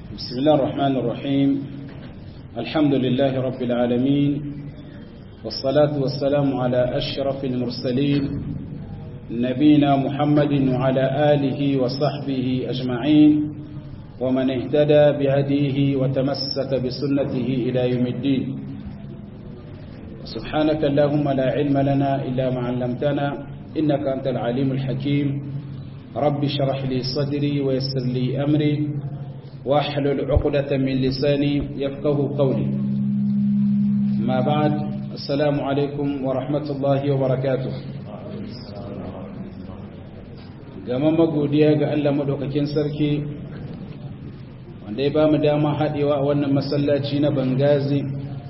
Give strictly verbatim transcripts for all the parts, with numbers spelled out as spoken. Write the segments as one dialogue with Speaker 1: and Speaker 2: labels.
Speaker 1: بسم الله الرحمن الرحيم. الحمد لله رب العالمين، والصلاة والسلام على أشرف المرسلين نبينا محمد وعلى آله وصحبه أجمعين، ومن اهتدى بهديه وتمسك بسنته إلى يوم الدين. سبحانك اللهم لا علم لنا إلا ما علمتنا إنك أنت العليم الحكيم. رب اشرح لي صدري ويسر لي أمري واحلل عقدة من لساني يفقه قولي. ما بعد، السلام عليكم ورحمة الله وبركاته. gaman magodiya ga Allah madaukakin sarki wanda ya bamu dama haɗewa a wannan masallaci na Bangazi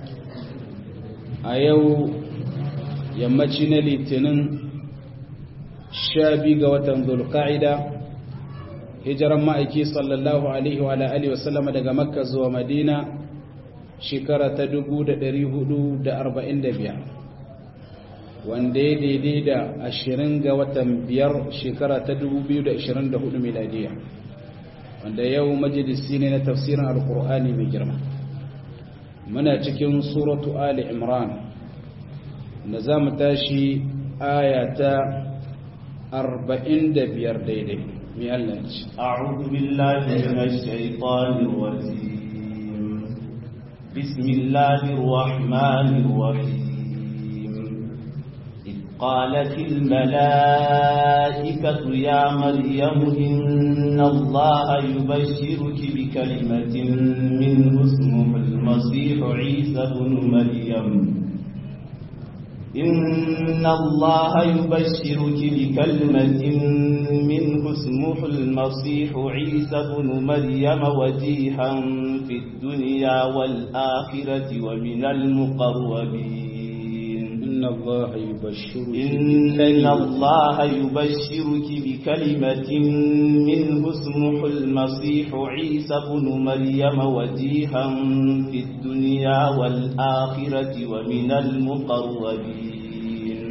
Speaker 1: a yau yammaci na Litinin sha biyu ga watan Dhulqa'ida, hijiran ma'aiki sallallahu alaihi wa alihi wasallam daga Makka zuwa Madina shekara ta dubu da ɗari hudu da arba'in da biyar, wanda ya daidai da ashirin ga watan biyar shekara ta dubu biyu da ashirin da hudu miladiya, wanda yau majalisi ne na tafsirin alkur'ani mai girma. Muna cikin suratu Ali Imran da za mu tashi aya ta arba'in da biyar daidai.
Speaker 2: أعوذ بالله من الشيطان الرجيم. بسم الله الرحمن الرحيم. إذ قالت الملائكة يا مريم إن الله يبشرك بكلمة منه اسمه المسيح عيسى بن مريم إن الله يبشرك بكلمة منه اسمه المسيح عيسى بن مريم وجيها في الدنيا والآخرة ومن المقربين.
Speaker 1: إن الله يبشرك
Speaker 2: إن الله يبشرك بكلمة منه اسمه المسيح عيسى بن مريم وجيها في الدنيا والآخرة ومن المقربين.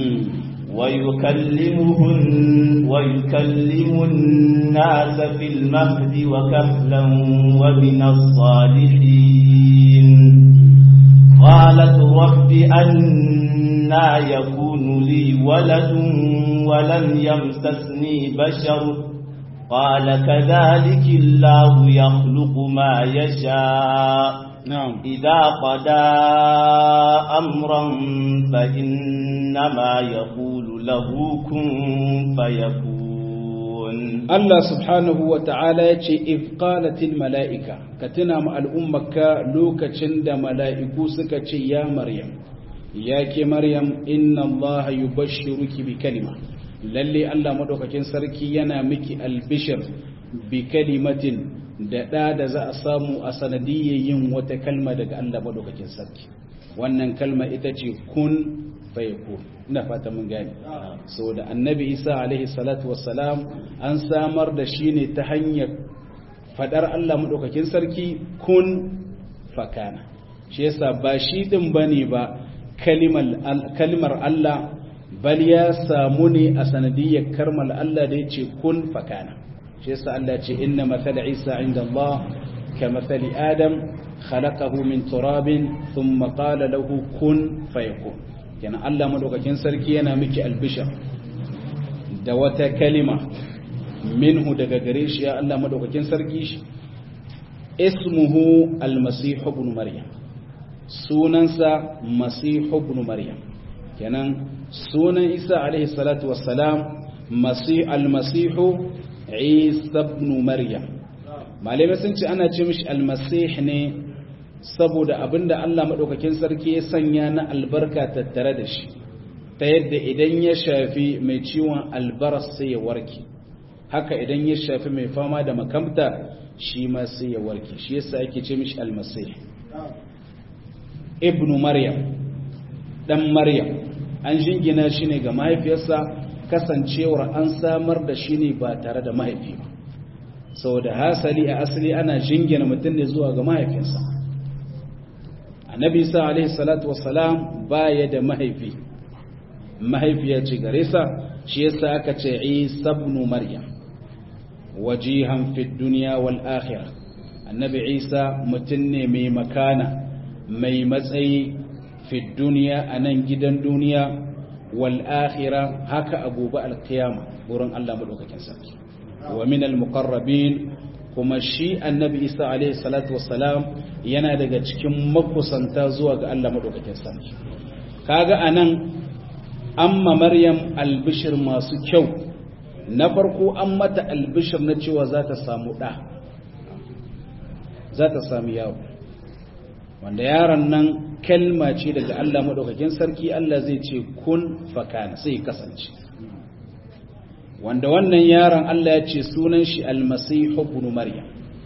Speaker 2: ويكلمه ويكلم الناس في المهد وكهلا ومن الصالحين. قالت رب أنى يكون لي ولد ولم يمسسني بشر قال كذلك الله يخلق ما يشاء. نعم. إذا قضى أمرا فإنما يقول له كن فيكون.
Speaker 1: الله سبحانه وتعالى إذ قالت الملائكة كتنا مع الأمة لوكا چند ملائكو سكا يا مريم ياك مريم إن الله يبشرك بكلمة للي الله مدوكا سركي ينا مكي البشر بكلمة da ɗa da za a samu a sanadiyyar yin wata kalma daga Allah maɗaukakin sarki. Wannan kalma ita ce kun fayakun. Ina fata mun gane. Saboda annabi Isa alaihi salatu wassalam an samar da shi ne ta hanyar faɗar Allah maɗaukakin sarki kun fakana. Shi yasa ba shi ɗin bane ba kalmar Allah, bal ya samu ne a sanadiyyar kalmar Allah da ya ce kun fakana. shi yasa Allah ce inna mathala Isa inda Allah ka mathali Adam khalaqahu min turabin thumma qala lahu kun fayakun. Kenan Allah madaukakin sarki yana miki albishar da wata kalima minhu daga gare shi, ya Allah madaukakin sarki shi ismuhu al-masih ibn maryam, sunansa masih ibn maryam. Kenan sunan Isa alaihi salatu wassalam masih al-masih Isa ibn Maryam. Malamai sun ce ana ce mishi almasih ne saboda abinda Allah madaukakin sarki ya sanya na albarka tattare da shi, ta yadda idan ya shafi mai ciwon albaras sai ya warke, haka idan ya shafi mai fama da makamta shi ma sai ya warke. Shi yasa ake ce mishi almasih ibn Maryam, dan Maryam. An jingina shi ne ga mahaifiyarsa, kasancewar an samar da shi ne ba tare da mahaifi ba. Saboda hasali a asali ana jingina mutum ne zuwa ga mahaifinsa. Annabi Isa alaihi salatu wassalam baya da mahaifi, mahaifiya ce gare sa, shi yasa aka ce Isa ibn Maryam. wajihan fid dunya wal akhirah, annabi Isa mutum ne mai makana mai matsayi fi duniya a nan gidan duniya wal akhirah haka a gobe alkiyama wurin Allah madaukakin sarki wa min al muqarrabin kuma shi annabi Isa alaihi salatu wassalam yana daga cikin makusanta zuwa ga Allah madaukakin sarki kaga anan amma maryam albishir masu kyau na farko an mata albishir na cewa za ta samu da za ta samu yawo wanda yaron nan kalma ce daga Allah madaukakin sarki Allah zai ce kun fakana sai kasance wanda wannan yaron Allah ya ce sunan shi almasihu ibn maryam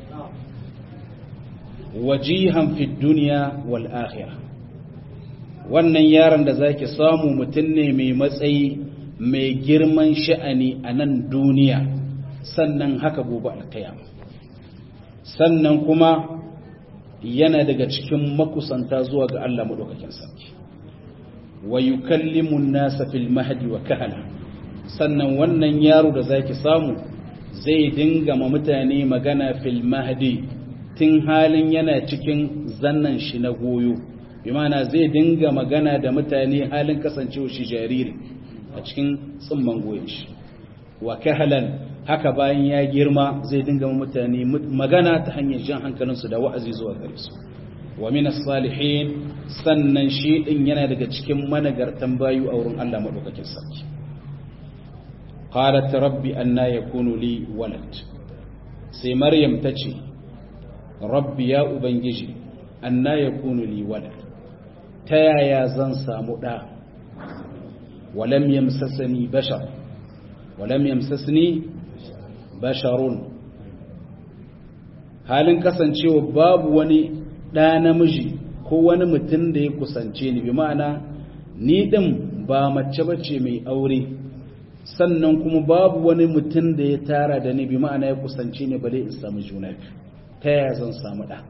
Speaker 1: wajihan fi dunya wal akhirah wannan yaron da zaki samu mutum ne mai matsayi mai girman sha'ani a nan duniya sannan haka gobe alkiyama sannan kuma yana daga cikin makusanta zuwa ga Allah madaukakin sarki wa yukallimu an-nasa fil mahdi wa kahala sannan wannan yaro da zaki samu zai dinga ma mutane magana fil mahdi tun halin yana cikin zannan shi na goyo bi ma'ana zai dinga magana da mutane halin kasancewa shi jariri a cikin tsimman goyon shi wa kahalan haka bayan ya girma zai dinga ma mutane magana ta hanyar jan hankalinsu da wa'azi zuwa gare su wa min as-salihin sannan shi din yana daga cikin managartan bayu a wurin Allah madaukakin sarki qalat rabbi anna yakunu li walad sai maryam tace rabbi ya ubangiji anna yakunu li walad ta yaya zan samu da walam yamsasni bashar walam yamsasni basharun halin kasancewa babu wani da namiji ko wani mutum da ya kusance ni bi ma'ana ni din ba mace bace mai aure sannan kuma babu wani mutum da ya tara da ni bi ma'ana ya kusance ni bale in samu juna biyu ta yaya zan samu da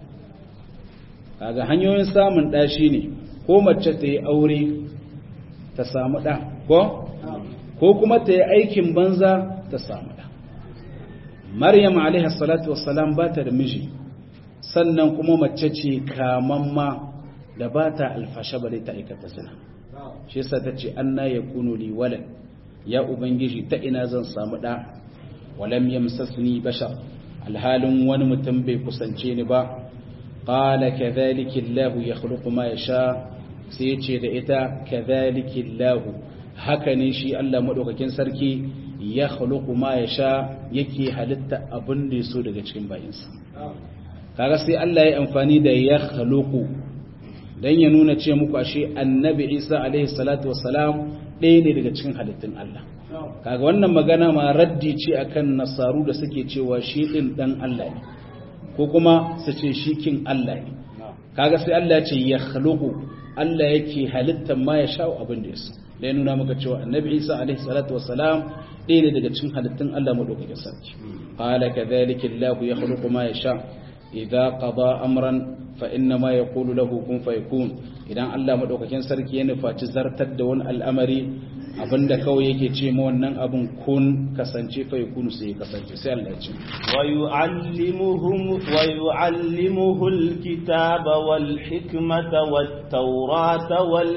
Speaker 1: kaga hanyoyin samun da shine ko mace ta yi aure ta samu da ko ko kuma ta yi aikin banza ta samu da maryam alaiha salatu wassalam ba ta da miji sannan kuma mace ce kamamma da ba ta alfasha bale ta aikata zina shi yasa ta ce anna yakunu li walad ya ubangiji ta ina zan samu da walam yamsasni bashar alhalin wani mutum bai kusance ni ba qala kadhalika allah yakhluqu ma yasha sai ya ce da ita kadhalika allah haka ne shi Allah madaukakin sarki yakhluqu ma yasha yake halitta abin da yaso daga cikin bayinsa kaga sai Allah ya amfani da yakhluqu dan ya nuna ce muku ashe annabi Isa alaihi salatu wassalam ɗaya ne daga cikin halittun Allah kaga wannan magana ma raddi ce akan nasaru da suke cewa shi din dan Allah ne ko kuma su ce shi kin Allah ne kaga sai Allah ya ce yakhluqu Allah yake halittan ma ya sha abin da yaso da ya nuna maka cewa annabi Isa alaihi salatu wassalam ɗaya ne daga cikin halittun Allah madaukakin sarki qala kadhalika Allah yakhluqu ma yasha idza qada amran fa inna ma yaqulu lahu kun fayakun idan Allah madaukakin sarki ya nufaci zartar da wani al'amari abinda kawai yake ce ma wannan abin kun kasance fa yakunu sai ya kasance sai Allah ya ce
Speaker 2: wa yu'allimuhum wa yu'allimuhu al-kitaba wal hikmata wat tawrata wal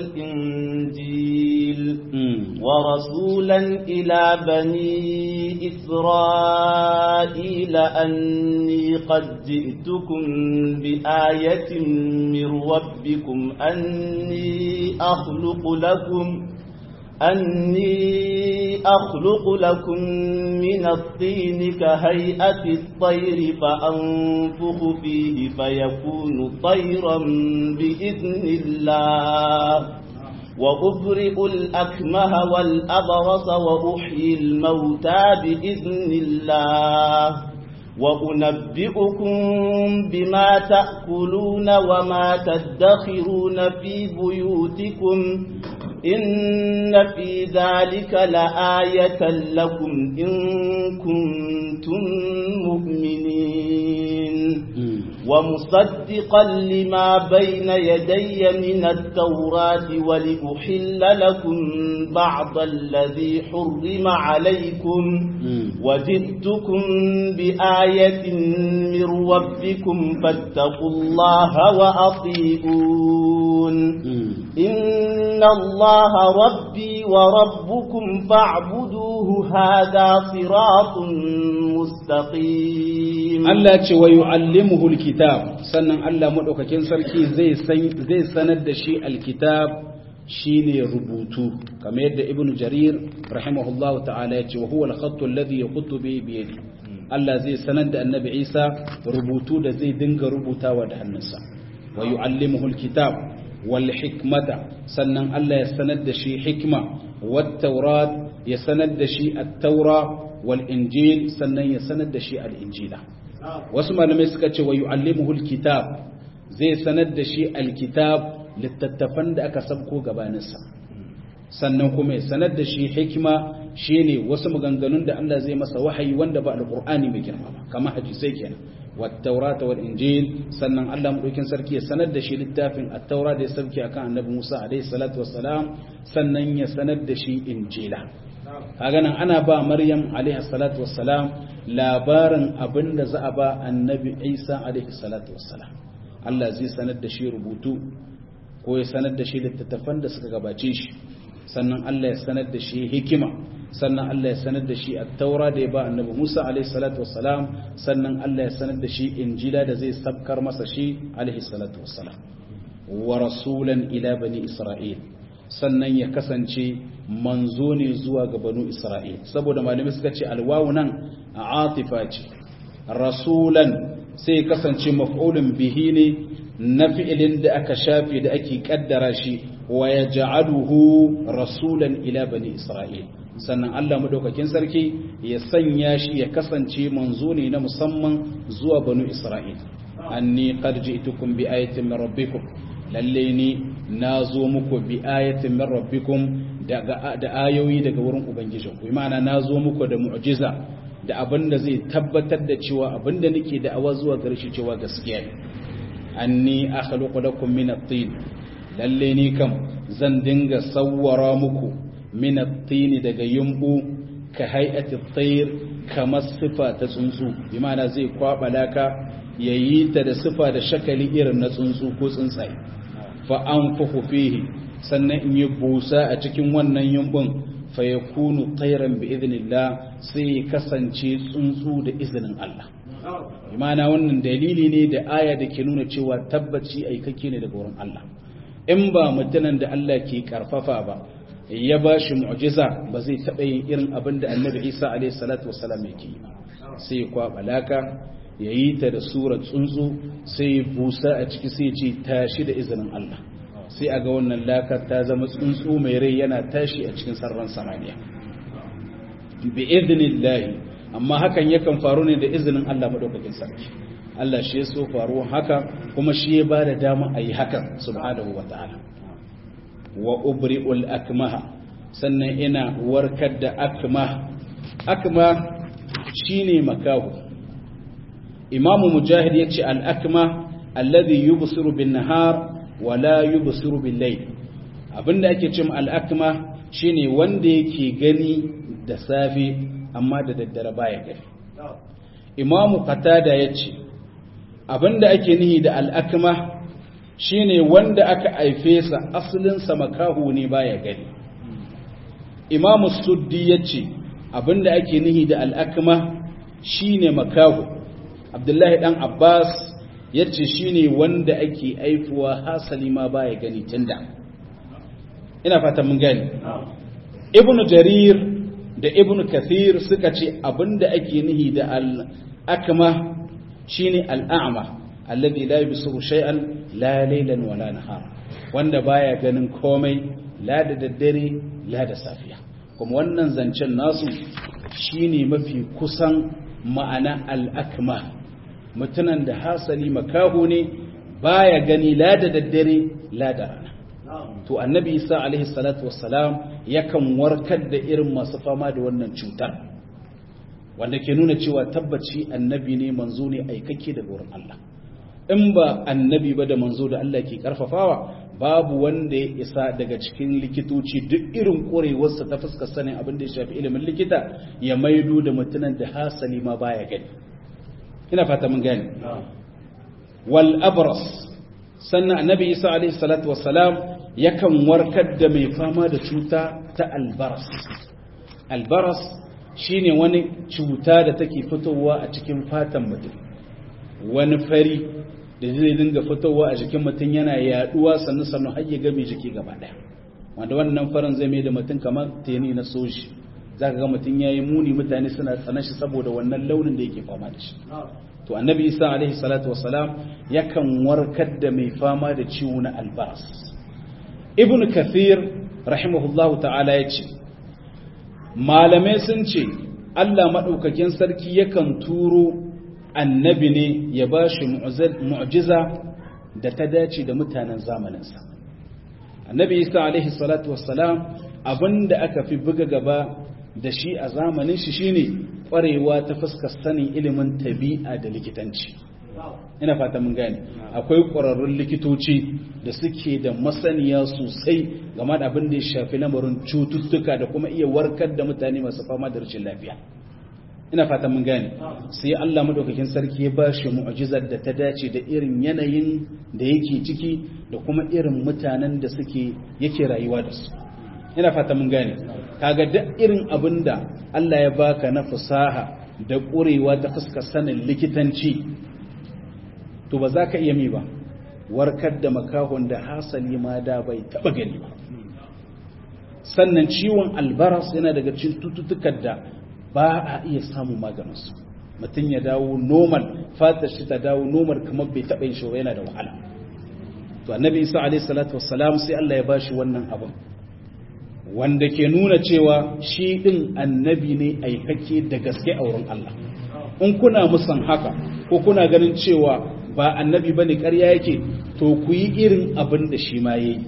Speaker 2: injil wa rasulan ila bani isra'ila anni qad ji'tukum bi ayatin min rabbikum anni akhluqu lakum أني أخلق لكم من الطين كهيئة الطير فأنفخ فيه فيكون طيرا بإذن الله وأبرئ الأكمه والأبرص وأحيي الموتى بإذن الله وأنبئكم بما تأكلون وما تدخرون في بيوتكم إن في ذلك لآية لكم إن كنتم مؤمنين ومصدقا لما بين يدي من التوراة ولأحل لكم بعض الذي حرم عليكم وجئتكم بآية من ربكم فاتقوا الله وأطيعون إن الله ربي وربكم فاعبدوه هذا صراط مستقيم
Speaker 1: الله ويعلمه الكتاب سنن الله مدوكاكين سركي زي زي سند شي الكتاب شيني ربوتو كما يد ابن جرير رحمه الله تعالى وهو الخط الذي يخط به بيده الله زي سند النبي عيسى ربوتو ده زي دنگا ربوتاوا ده hannunsa ويعلمه الكتاب والحكمة سنن الله يسند شي حكمة والتوراة يسند شي التوراة والإنجيل سنن يسند شي الإنجيل واسمع لما يسكت ويعلمه الكتاب زي سند شي الكتاب littattafan da aka sabko gabaninsa sannan kuma ya sanar da shi hikima shine wasu maganganun da Allah zai masa wahayi wanda ba alqur'ani mai girma ba kamar hadisai kenan wat tawrata wal injil sannan Allah madaukin sarki ya sanar da shi littafin at-taura da ya sabke akan annabi Musa alaihi salatu wassalam sannan ya sanar da shi injila kaga nan ana ba Maryam alaihi salatu wassalam labarin abinda za a ba annabi Isa alaihi salatu wassalam Allah zai sanar da shi rubutu ko ya sanar da shi littattafan da suka gabace shi sannan Allah ya sanar da shi hikima sannan Allah ya sanar da shi at-taura da ya ba annabi Musa alaihi salatu wassalam sannan Allah ya sanar da shi injila da zai sabkar masa shi alaihi salatu wassalam wa rasulan ila bani isra'il sannan ya kasance manzo ne zuwa ga banu isra'il saboda malamai suka ce alwawu nan atifa ce rasulan sai kasance maf'ulun bihi ne na fi'ilin da aka shafe da ake kaddara shi wa ya ja'aluhu rasulan ila bani isra'il sannan Allah madaukakin sarki ya sanya shi ya kasance manzo ne na musamman zuwa banu isra'il anni qad ji'tukum bi ayatin min rabbikum lalle ni nazo muku bi ayatin min rabbikum daga da ayoyi daga wurin ubangijinku ma'ana nazo muku da mu'jiza da abinda zai tabbatar da cewa abinda nake da'awa zuwa gare shi cewa gaskiya ne anni akhluqu lakum min at-tin lalle ni kam zan dinga sawwara muku min at-tin daga yumbu ka hay'ati at-tayr kamar sifa ta tsuntsu bi ma'ana zai kwaba laka yayi ta da sifa da shakali irin na tsuntsu ko tsuntsaye fa anfuhu fihi sannan in yi busa a cikin wannan yumbun fa yakunu tayran bi idhnillah sai kasance tsuntsu da izinin Allah imana wannan dalili ne da aya da ke nuna cewa tabbaci aikake ne daga wurin Allah in ba mutanen da Allah ke karfafa ba ya ba shi mu'jiza ba zai taɓa yin irin abin da annabi Isa alaihi salatu wassalam yake yi sai ya kwaba laka ya yi ta da surar tsuntsu sai ya busa a ciki sai ya ce tashi da izinin Allah sai a ga wannan lakar ta zama tsuntsu mai rai yana tashi a cikin sararin samaniya bi idnillahi amma hakan yakan faru ne da izinin Allah madaukakin sarki Allah shi ya so faruwa haka kuma shi ya ba da dama a yi hakan subhanahu wa ta'ala wa ubri'ul akmaha sannan ina warkar da akmah akmah shine makahu imamu mujahid yace al akmah alladhi yubsiru bin nahar wa la yubsiru bil layl abinda ake cewa al akmah shine wanda yake gani da safe amma da daddare baya gani imamu qatada yace abinda ake nihi da al'akma shine wanda aka haife sa asalin sa makahu ne baya gani imamu suddi yace abinda ake nihi da al'akma shine makahu abdullahi dan abbas yace shine wanda ake aifuwa hasali ma baya gani tunda ina fata mun gani ibnu jarir da ibnu kathir suka ce abinda ake nihi da al-akma shine al-a'ma alladhi la yubsiru shay'an la laylan wala nahar wanda baya ganin komai la da daddare la da safiya kuma wannan zancen nasu shine mafi kusan ma'ana al-akma mutunan da hasali makahu ne baya gani la da daddare la da rana to annabi isa alaihi salatu wassalam yakan warkar da irin masu fama da wannan cutar wanda ke nuna cewa tabbaci annabi ne manzo ne aikake daga wurin Allah in ba annabi ba da manzo da Allah ke karfafawa babu wanda ya isa daga cikin likitoci duk irin ƙwarewarsa ta fuskar sanin abin da ya shafi ilimin likita ya maido da mutunan da hasali ma baya gani. Ina fata mun gani. Wal abras, sannan annabi Isa alaihi salatu wassalam yakan warkar da mai fama da cuta ta albaras. Albaras shine wani cuta da take fitowa a cikin fatan mutum, wani fari da zai dinga fitowa a jikin mutum yana yaduwa sannu sannu har ya game jiki gaba daya, wanda wannan farin zai mai da mutum kamar teni na soji. Zaka ga mutum yayi muni, mutane suna tsana shi saboda wannan launin da yake fama da shi. To annabi Isa alaihi salatu wassalam yakan warkar da mai fama da ciwo na albaras. Ibn Kathir rahimahullahu ta'ala yace malamai sun ce Allah madaukakin sarki yakan turo annabi ne ya ba shi mu'jiza da ta dace da mutanen zamaninsa. Annabi Isa alaihi salatu wassalam abinda aka fi buga gaba da shi a zamanin shi shine kwarewa ta fuskar sanin ilimin tabi'a da likitanci. Ina fata mun gane akwai ƙwararrun likitoci da suke da masaniya sosai game da abin da ya shafi lamarin cututtuka da kuma iya warkar da mutane masu fama da rashin lafiya. Ina fata mun gane sai Allah madaukakin sarki ya ba shi mu'jizar da ta dace da irin yanayin da yake ciki da kuma irin mutanen da suke yake rayuwa da su. Ina fata mun gane kaga duk irin abinda Allah ya baka na fasaha da ƙurewa ta fuskar sanin likitanci to ba za ka iya mi ba warkar da makahon da hasali ma da bai taba gani ba. Sannan ciwon albaras yana daga cikin cututtukan da ba a iya samun maganinsu. Mutum ya dawo normal, fatar shi ta dawo normal kamar bai taɓa yin shi yana da wahala. To annabi Isa alaihi salatu wassalam sai Allah ya bashi wannan abin wanda ke nuna cewa shi din annabi ne aikake da gaske a wurin Allah. In kuna musan haka ko kuna ganin cewa ba annabi bane ƙarya yake, to ku yi irin abin da shi ma yayi.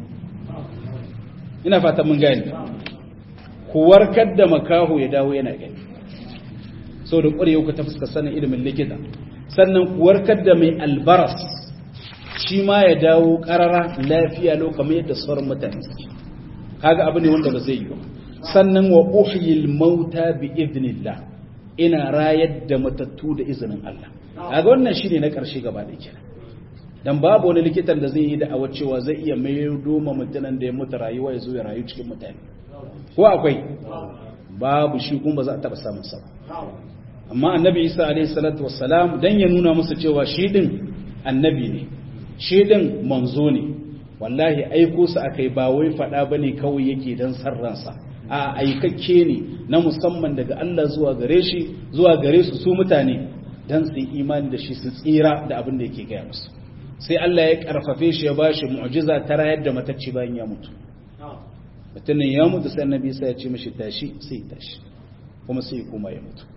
Speaker 1: Ina fata mun gane ku warkar da makaho ya dawo yana gani sau da ƙwarewa ku ta fuskar sanin ilimin likita. Sannan ku warkar da mai albaras shi ma ya dawo ƙarara lafiya lau kamar yadda sauran mutane suke. Kaga abu ne wanda ba zai yi ba. Sannan wa uhyil mauta bi idnillah, ina rayar da matattu da izinin Allah. Kaga wannan shine na ƙarshe gaba da kenan. Dan babu wani likitan da zai yi da'awar cewa zai iya mayar doma mutanen da ya mutu rayuwa ya zo ya rayu cikin mutane. Ko akwai? Babu shi kuma ba za a taɓa samun sa. Amma annabi Isa alaihi salatu wassalam dan ya nuna musu cewa shi din annabi ne, shi din manzo ne. Wallahi aiko su akai ba wai fada bane kawai yake dan sarransa. A aikakke ne na musamman daga Allah zuwa gare shi, zuwa gare su su mutane dan su yi imani da shi su tsira da abin da yake gaya musu. Sai Allah ya karfafe shi ya bashi mu'jiza ta rayar da matacci bayan ya mutu. Mutumin ya mutu sai annabi sai ya ce mishi tashi sai tashi kuma sai kuma ya mutu.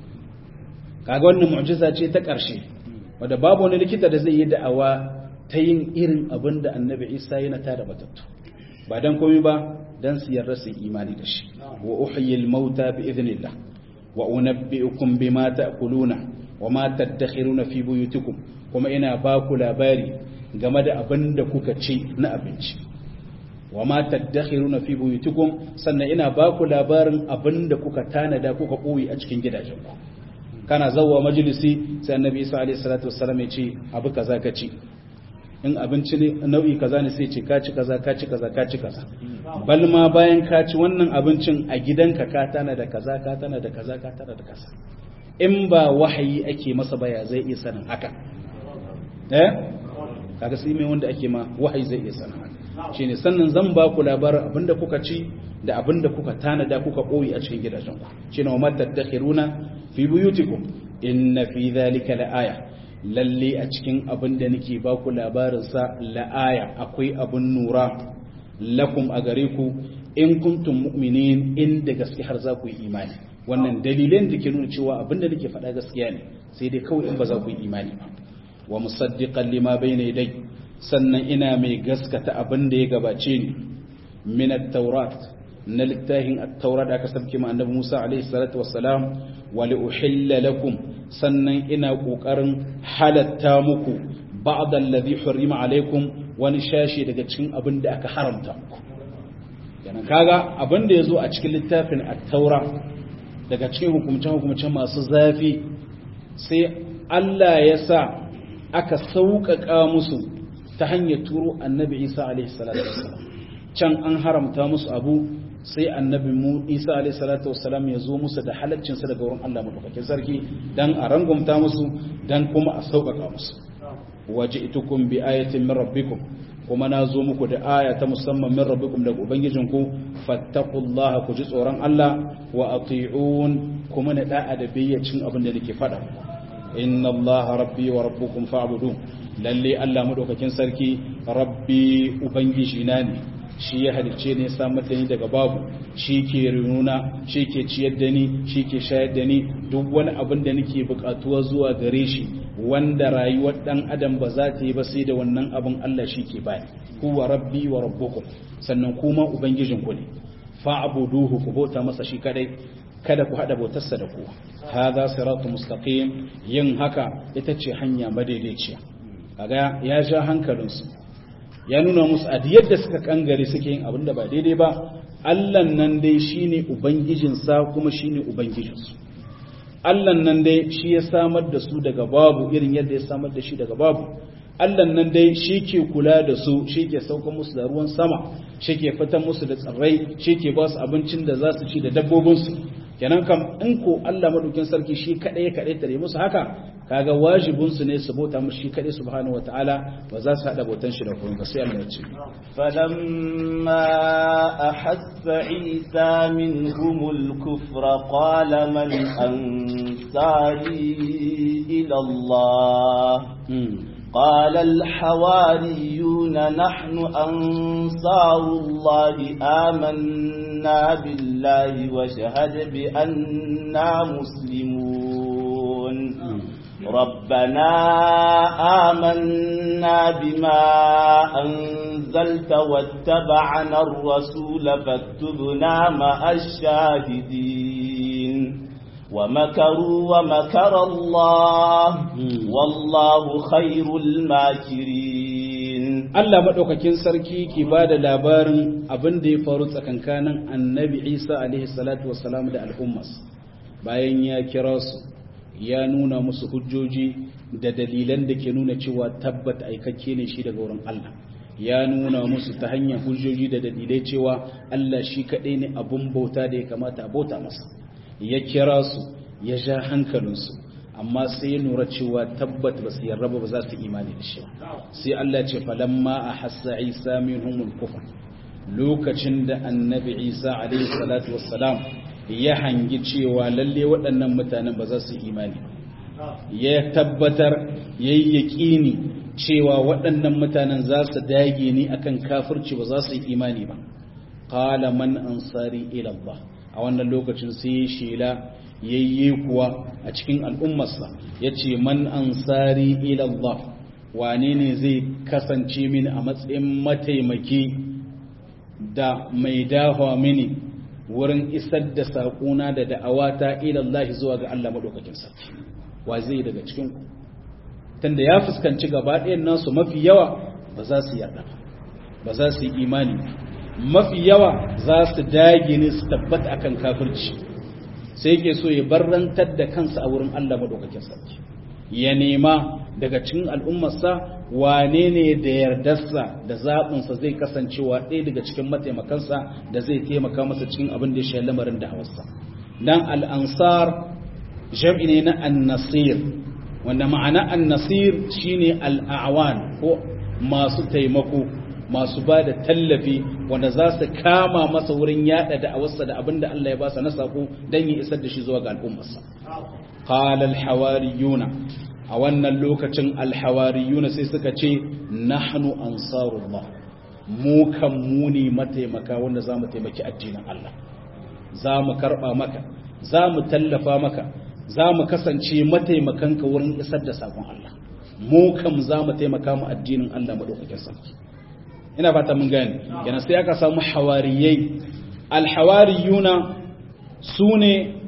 Speaker 1: Kaga wannan mu'jiza ce ta ƙarshe wanda babu wani likita da zai yi da'awa ta yin irin abin da annabi Isa yana tada matattu ba dan komai ba dan su yarda su imani da shi. Wa uhyil mauta bi idhnillah wa unabbi'ukum bima ta'kuluna wa ma tadakhiruna fi buyutikum, kuma ina ba ku labari game da abin da kuka ci na abinci. Wa ma tadakhiruna fi buyutikum, sannan ina ba ku labarin abin da kuka tanada kuka koyi a cikin gidajenku. Kana zawwa majalisi sai annabi Isa alaihi salatu wassalam ya ce abu kaza ka ci, in abinci ne nau'i kaza ne sai ce ka ci kaza ka ci kaza ka ci kaza. Bal ma bayan ka ci wannan abincin a gidanka ka tanada kaza ka tanada kaza ka tanada kaza. In ba wahayi ake masa baya zai iya sanin haka. Eh kaga sai mai wanda ake ma wahayi zai iya sanin haka. Shine sannan zan ba ku labarin abinda kuka ci da abinda kuka tanada kuka koyi a cikin gidajenku. Shine wa matattakhiruna fi buyutikum inna fi dhalika laaya, lalle a cikin abinda nake ba ku labarin sa laaya akwai abun nura lakum a gare ku in kuntum mu'minin, inda gaske har za ku yi imani. Wannan dalilan da ke nuna cewa abinda nake faɗa gaskiya ne, sai dai kawai in ba za ku yi imani ba. Wa musaddiqan lima bayna yadayya, sannan ina mai gaskata abin da ya gabace ni min at-taurat, na littafin at-taurat da aka sabke ma annabi Musa alaihi salatu wassalam. Wa li uhilla lakum, sannan ina kokarin halatta muku ba'd alladhi hurrima alaikum wani shashi daga cikin abin da aka haramta muku kenan kaga abin da yazo a cikin littafin at-taura daga cikin hukumce hukumce masu zafi sai Allah ya sa aka sauƙaƙa musu ta hanyar turo annabi Isa alaihi salatu wassalam can an haramta musu abu sai annabi mu Isa alaihi salatu wassalam ya zo musu da halaccin sa daga wurin Allah madaukakin sarki dan a rangumta musu dan kuma a sauƙaƙa musu waji'tukum bi ayatin min rabbikum kuma na zo muku da aya ta musamman min rabbikum daga ubangijinku fattaqullaha ku ji tsoron Allah wa ati'un kuma na da'a da bayyacin abin da nake faɗa inna allaha rabbi wa rabbukum fa'budu lalle Allah madaukakin sarki rabbi ubangiji na ne shi ya halicce ne samar da ni daga babu shi ke rinuna shi ke ciyar da ni shi ke shayar da ni duk wani abin da nake bukatuwa zuwa gare shi wanda rayuwar dan adam ba za ta yi ba sai da wannan abin Allah shi ke bani huwa rabbi wa rabbukum sannan kuma ubangijin ku ne fa'buduhu ku bauta masa shi kadai kada ku hada bautarsa da kowa hadha siratu mustaqim yin haka ita ce hanya madaidaiciya kaga ya ja hankalinsu ya nuna musu a yadda suka kangare suke yin abin da ba daidai ba Allah nan dai shine ubangijinsa kuma shine ubangijinsu Allah nan dai shi ya samar da su daga babu irin yadda ya samar da shi daga babu Allah nan dai shi ke kula da su shi ke sauka musu da ruwan sama shi ke fitan musu da tsirrai shi ke ba su abincin da za su ci da dabbobinsu kenan kam in ko Allah madaukin sarki shi kadai ya kadai tare musu haka kaga wajibin su ne su bauta mushi shi kadai subhanahu wataala ba za su hada bautan shi da kuma sai Allah ya ce
Speaker 2: falamma ahassa isa minhumul kufra qala man ansari ila Allah قال الحواريون نحن أنصار الله آمنا بالله وشهد بأننا مسلمون ربنا آمنا بما أنزلت واتبعنا الرسول فاكتبنا مع الشاهدين ومكروا ومكر الله والله خير الماكرين
Speaker 1: Allah madaukakin sarki ki bada labarin abin da ya faru tsakankanin Annabi Isa alaihi salatu wassalam da al'ummas bayan ya kira su ya nuna musu hujjoji da dalilan da ke nuna cewa tabbata aikakke ne shi daga wurin Allah ya nuna musu ta hanyar hujjoji da dalilai cewa Allah shi kadai ne abun bauta da ya kamata a bauta masa ya kira su ya ja hankalinsu amma sai ya nura cewa tabbat ba su yarda ba za su imani da shi sai Allah ce falamma ahassa Isa minhumul kufr lokacin da annabi Isa alaihi salatu wassalam ya hangi cewa lalle waɗannan mutanen ba za su imani ya tabbatar yayi yaqini cewa waɗannan mutanen za su dage ni akan kafirci ba za su yi imani ba qala man ansari ila Allah a wannan lokacin sai ya shela yayye kuwa a cikin al'ummarsa ya ce man ansari ilallah wane ne zai kasance mini a matsayin mataimaki da mai dawa mini wurin isar da saƙona da da'awata ilallahi zuwa ga Allah maɗaukakin sarki wa zai daga cikin ku tunda ya fuskanci gaba ɗayan nasu mafi yawa ba za su yarda ba za su yi imani mafi yawa za su dage ne su tabbata akan kafirci sai yake so ya barrantar da kansa a wurin Allah madaukakin sarki ya nema daga cikin al'ummarsa wane ne da yardarsa da zaɓinsa zai kasancewa ɗaya daga cikin mataimakansa da zai taimaka masa cikin abin da ya shi lamarin da hawarsa dan al'ansar jam'i ne na annasir wanda ma'ana annasir shine al'awan ko masu taimako masu ba da tallafi wanda za su kama masa wurin yada da awarsa da abin da Allah ya ba sa na sako don yi isar da shi zuwa ga al'ummarsa. Qala al-hawariyuna a wannan lokacin al-hawariyuna sai suka ce nahnu ansarullah mu kan mu ne mataimaka wanda za mu taimaki addinin Allah za mu karba maka za mu tallafa maka za mu kasance mataimakanka wurin isar da sakon Allah mu kam za mu taimaka mu addinin Allah madaukakin sarki ina fata mun gane yana sai aka samu hawariyai alhawariyuna sune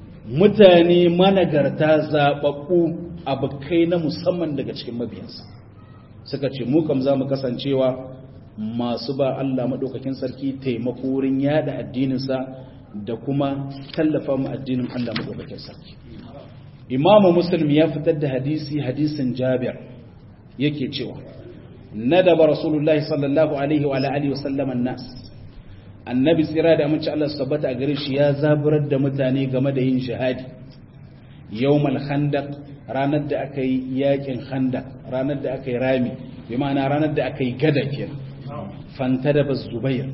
Speaker 1: mutane managarta zababbu abukai na musamman daga cikin mabiyansa suka ce mu kam zamu kasancewa masu ba Allah madaukakin sarki taimako wurin yada addinin sa da kuma tallafa mu addinin Allah madaukakin sarki. Imam Muslim ya fitar da hadisi hadisin Jabir yake cewa nadaba Rasulullahi sallallahu alaihi wa alihi wa sallam an-nas annabi tsira da amince Allah su tabbata a gare shi ya zaburar da mutane game da yin jihadi yawmal khandaq ranar da aka yi yakin khandaq ranar da aka yi rami bi ma'ana ranar da aka yi gada kenan fantadaba Zubair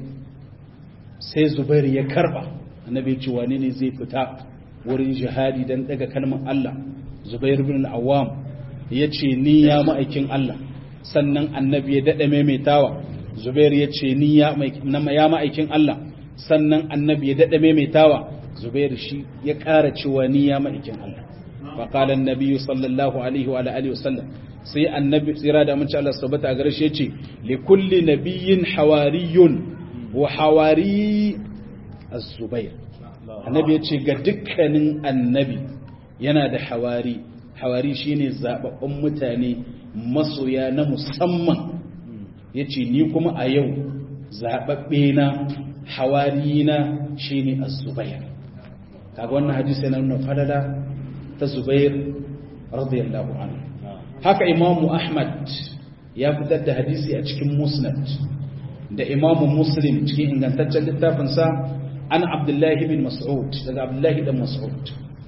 Speaker 1: sai Zubair ya karba annabi ya ce wane ne zai fita wurin jihadi dan daga kalmar Allah Zubair ibn al-Awwam yace ni ya ma'aikin Allah sannan annabi ya dade maimaitawa Zubair yace ni ya ma'aikin Allah sannan annabi ya dade maimaitawa Zubair shi ya ƙara cewa ni ya ma'aikin Allah fa qala an-nabi sallallahu alaihi wa alihi wasallam sai annabi tsira da mun ci Allah subhanahu a gare shi yace li kulli nabiyyin hawariyun wa hawari az-Zubair annabi ya ce ga dukkanin annabi yana da hawari hawari shine zababbun mutane masoya na musamman ya ce ni kuma a yau zababbe na hawari na shine az-Zubair kaga wannan hadisi yana nuna falala ta Zubair radiyallahu anhu haka imamu Ahmad ya fitar da hadisi a cikin Musnad da imamu Muslim cikin ingantaccen littafinsa عن عبد الله بن مسعود daga Abdullah ibn Mas'ud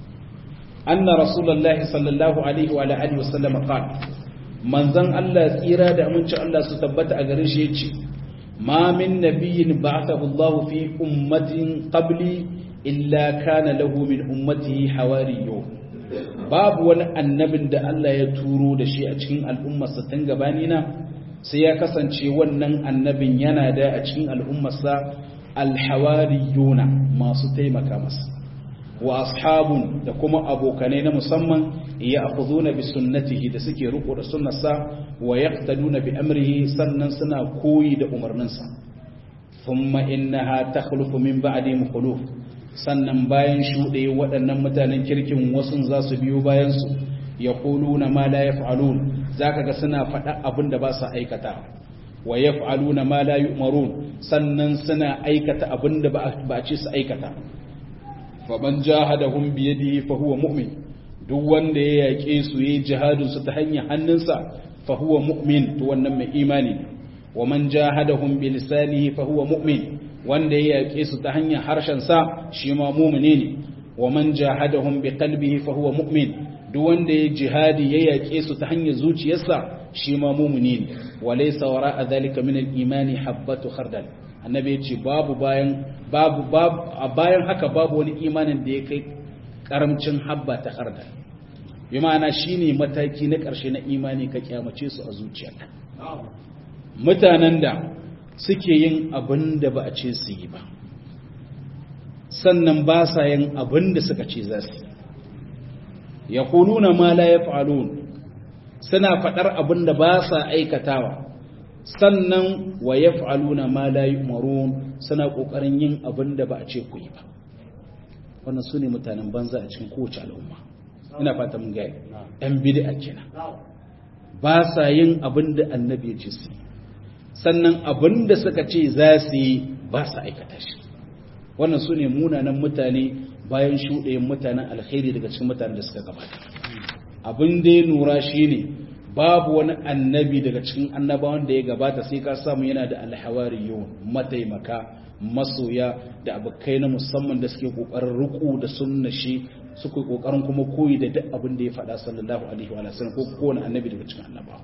Speaker 1: anna Rasulullah sallallahu alaihi wa alihi wasallam qala manzon Allah tsira da aminci Allah su tabbata a gare shi yace ma min nabiyyin ba'athahu Allah fi ummatin qabli illa kana lahu min ummatihi hawariyun babu wani annabin da Allah ya turo da shi a cikin al'ummarsa tun gabanina sai ya kasance wannan annabin yana da a cikin al'ummarsa alhawariyuna masu taimaka masa wa ashabun da kuma abokanai na musamman ya akhuduna bi sunnatihi da suke riko da sunnarsa wa yaqtaduna bi amrihi sannan suna koyi da umarninsa thumma innaha takhlufu min ba'di mukhluf sannan bayan shuɗe waɗannan mutanen kirkin wasu za su biyo bayan su yaquluna ma la yaf'alun zaka ga suna faɗa abin da ba sa aikata wa yaf'aluna ma la yu'marun sannan suna aikata abinda ba a ce su aikata fa man jahadahum bi yadihi fa huwa mu'min duk wanda ya yake su yi jihadin su ta hanyar hannunsa fa huwa mu'min to wannan mai imani ne wa man jahadahum bi lisanihi fa huwa mu'min wanda ya yake su ta hanyar harshen sa shi ma mu'mini ne wa man jahadahum bi qalbihi fa huwa mu'min duk wanda ya jihadi ya yake su ta hanyar zuciyarsa shi ma mu'mini ne walaysa wara'a dhalika min al-imani habbatu khardal annabi yace babu bayan babu babu a bayan haka babu wani imanin da ya kai karamcin habba ta khardal bi ma'ana shine mataki na karshe na imani ka kiyamace su a zuciyarka mutanen da suke yin abin da ba a ce su yi ba sannan ba sa yin abin da suka ce za su yi yaquluna ma la yaf'alun suna faɗar abin da ba sa aikatawa sannan wa yaf'aluna ma la yu'marun suna kokarin yin abin da ba a ce ku yi ba wannan sune mutanen banza a cikin kowace al'umma ina fata mun ga ɗan bid'a kenan ba sa yin abin da annabi ya ce su sannan abin da suka ce za su yi ba sa aikata shi wannan sune munanan mutane bayan shuɗayen mutanen alkhairi daga cikin mutanen da suka gabata abin da ya nura shi ne babu wani annabi daga cikin annabawan da ya gabata sai ka samu yana da alhawariyun mataimaka masoya da abokai na musamman da suke kokarin ruku da sunna shi suke kokarin kuma koyi da duk abin da ya faɗa sallallahu alaihi wa sallam ko kowane annabi daga cikin annabawa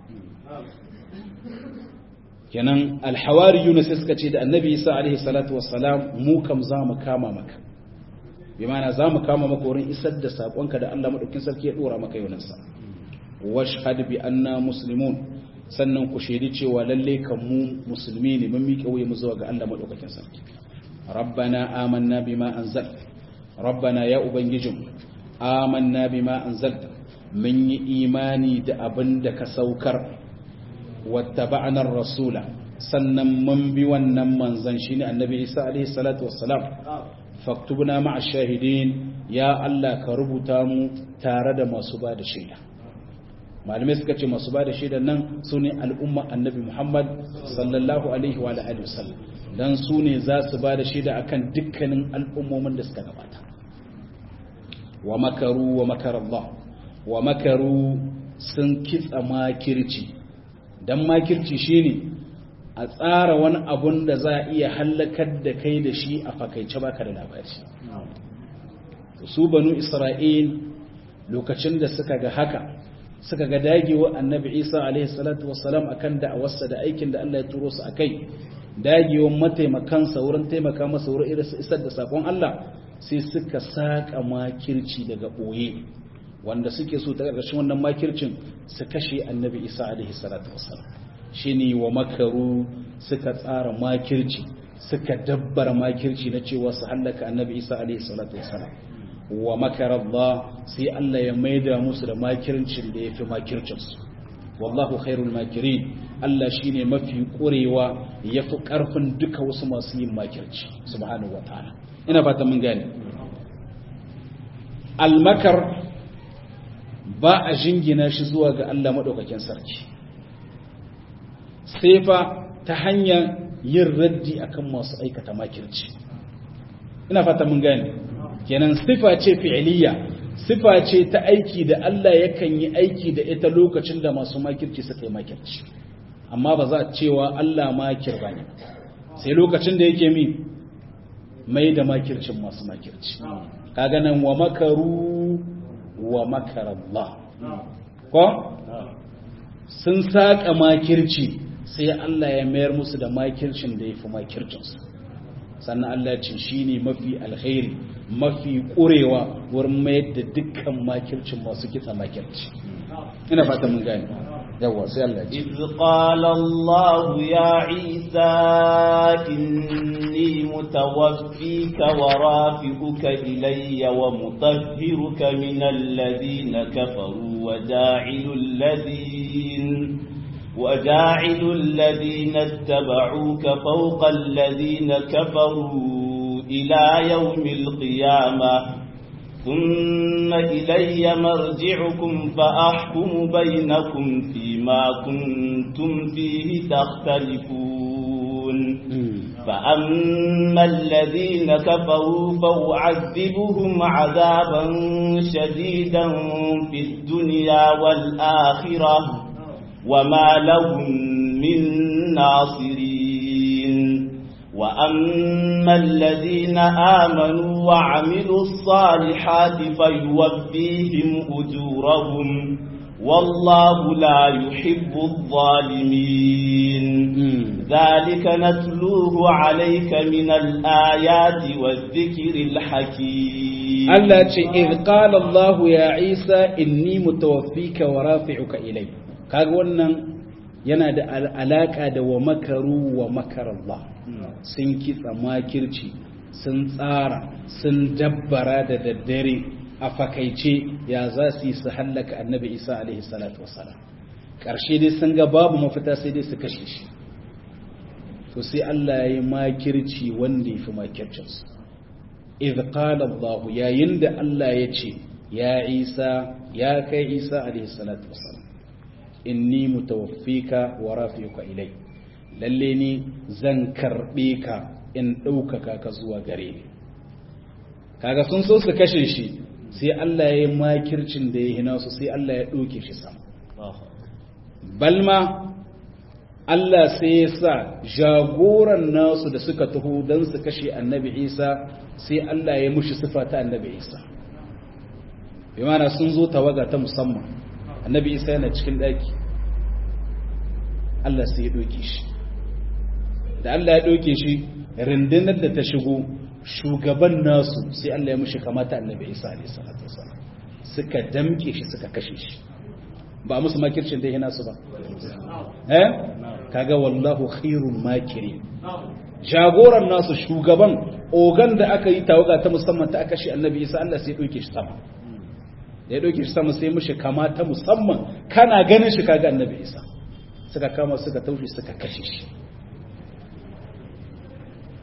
Speaker 1: kenan alhawariyun sai suka ce da annabi Isa alaihi salatu wassalam mu kam za mu kama maka bi ma'ana za mu kama maka wurin isar da saƙonka da Allah maɗaukin sarki ya ɗora maka yaunansa washhad bi anna muslimun sannan ku shaidi cewa lalle kan mu musulmi ne mun miƙe wuya mu zuwa ga Allah maɗaukakin sarki rabbana amanna bima anzal rabbana ya ubangijin amanna bima anzalta mun yi imani da abin da ka saukar wattaba'na rasula sannan mun bi wannan manzon shine annabi Isa alaihi salatu wassalam faktubna ma'a shahidin ya Allah ka rubuta mu tare da masu ba da shaida malamai suka ce masu ba da shaidan nan su ne al'umma annabi Muhammad sallallahu alaihi wa alihi wasallam dan su ne za su ba da shaida akan dukkanin al'ummomin da suka gabata wa makaru wa makara Allah wa makaru sun kitsa makirci dan makirci shine a tsara wani abun da za a iya hallakar da kai da shi a fakaice baka da labari su banu Isra'il lokacin da suka ga haka suka ga dagewa annabi Isa alaihi salatu wassalam akan da'awarsa da aikin da Allah ya turo su akai dagewan mataimakansa wurin taimaka masa wurin irin isar da sakon Allah sai suka saka makirci daga boye wanda suke so ta ƙarshen wannan makircin su kashe annabi Isa alaihi salatu wassalam shine wa makaru suka tsara makirci suka dabbara makirci na cewa su hallaka annabi Isa alaihi salatu wassalam wa makara Allah sai Allah ya maida musu da makircin da yafi makircin su wallahu khairul makirin Allah shine mafi kurewa yafi karfin duka wasu masu yin makirci subhanahu wataala ina fata mun gane al-makar ba a jingina shi zuwa ga Allah madaukakin sarki sai fa ta hanyar yin raddi akan masu aikata makirci ina fata mun gane kenan sifa ce fi'liya sifa ce ta aiki da Allah yakan yi aiki da ita lokacin da masu makirci suka yi makirci amma ba za a cewa Allah makir bane sai lokacin da yake mi mai da makircin masu makirci kaga nan wa makaru wa makara Allah ko sun saka makirci sai Allah ya mayar musu da makircin da yafi makircinsu sannan Allah ya ce shine mafi alkhairi mafi kurewa wurin mayar da dukkan makircin masu kitsa makirci ina fata mun gane yawa sai Allah ya ce
Speaker 2: iz qala Allah ya Isa inni mutawaffika wa rafi'uka ilayya wa mutahhiruka min alladhina kafaru wa ja'ilul ladhina وجاعل الذين اتبعوك فوق الذين كفروا إلى يوم القيامة ثم إلي مرجعكم فأحكم بينكم فيما كنتم فيه تختلفون فأما الذين كفروا فأعذبهم عذابا شديدا في الدنيا والآخرة وما لهم من ناصرين وأما الذين آمنوا وعملوا الصالحات فيوفيهم أجورهم والله لا يحب الظالمين ذلك نتلوه عليك من الآيات والذكر الحكيم
Speaker 1: التي إذ قال الله يا عيسى إني متوفيك ورافعك إلي kaga wannan yana da alaka da wa makaru wa makarallah sun kitsa makirci sun tsara sun dabbara da daddare a fakaice ya za su yi su hallaka annabi Isa alaihi salatu wassalam karshe dai sun ga babu mafita sai dai su kashe shi to sai Allah ya yi makirci wanda ya fi makircinsu idh qala Allah yayin da Allah ya ce ya Isa ya kai Isa alaihi salatu wassalam inni mutawaffika wa rafi'uka ilai lalle ni zan karbe ka in daukaka ka zuwa gare ni kaga sun so su kashe shi sai Allah ya yi makircin da ya hina su sai Allah ya doke shi sama balma Allah sai ya sa jagoran nasu da suka taho dan su kashe annabi Isa sai Allah ya mushi sifa ta annabi Isa bi ma'ana sun zo tawaga ta musamman annabi Isa yana cikin daki Allah sai ya doke shi da Allah ya doke shi rundunar da ta shigo shugaban nasu sai Allah ya mushi kamata annabi Isa alaihi salatu wasallam suka damke shi suka kashe shi ba musu makircin da yana su ba eh kaga wallahu khairul makirin jagoran nasu shugaban ogan da aka yi tawaga ta musamman ta aka shi annabi Isa Allah sai ya doke shi sama da ya ɗauke shi sama sai mushi kama ta musamman kana ganin shi kaga annabi Isa suka kama suka taushe suka kashe shi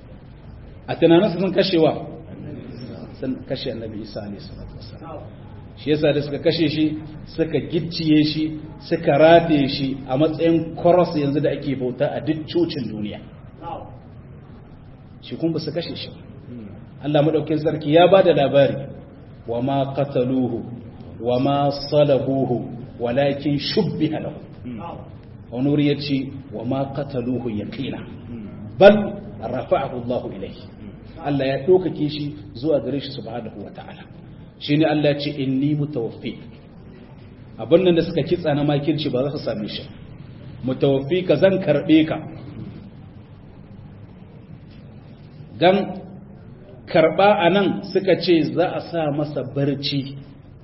Speaker 1: a tunaninsu sun kashewa sun kashe annabi Isa alaihi salatu wasallam shi yasa da suka kashe shi suka gicciye shi suka rataye shi a matsayin cross yanzu da ake bauta a duk cocin duniya shi kuma ba su kashe shi Allah madaukakin sarki ya bada labari wa ma qataluhu wa ma salabuhu walakin shubbiha lahu wani wuri yace wa ma qataluhu yaqina bal rafa'ahu Allah ilayhi Allah ya dokake shi zuwa gare shi subhanahu wataala shine Allah ya ce inni mutawaffik abin nan da suka kitsa na makirci ba za su same shi mutawaffika zan karbe ka dan karba anan suka ce za a sa masa barci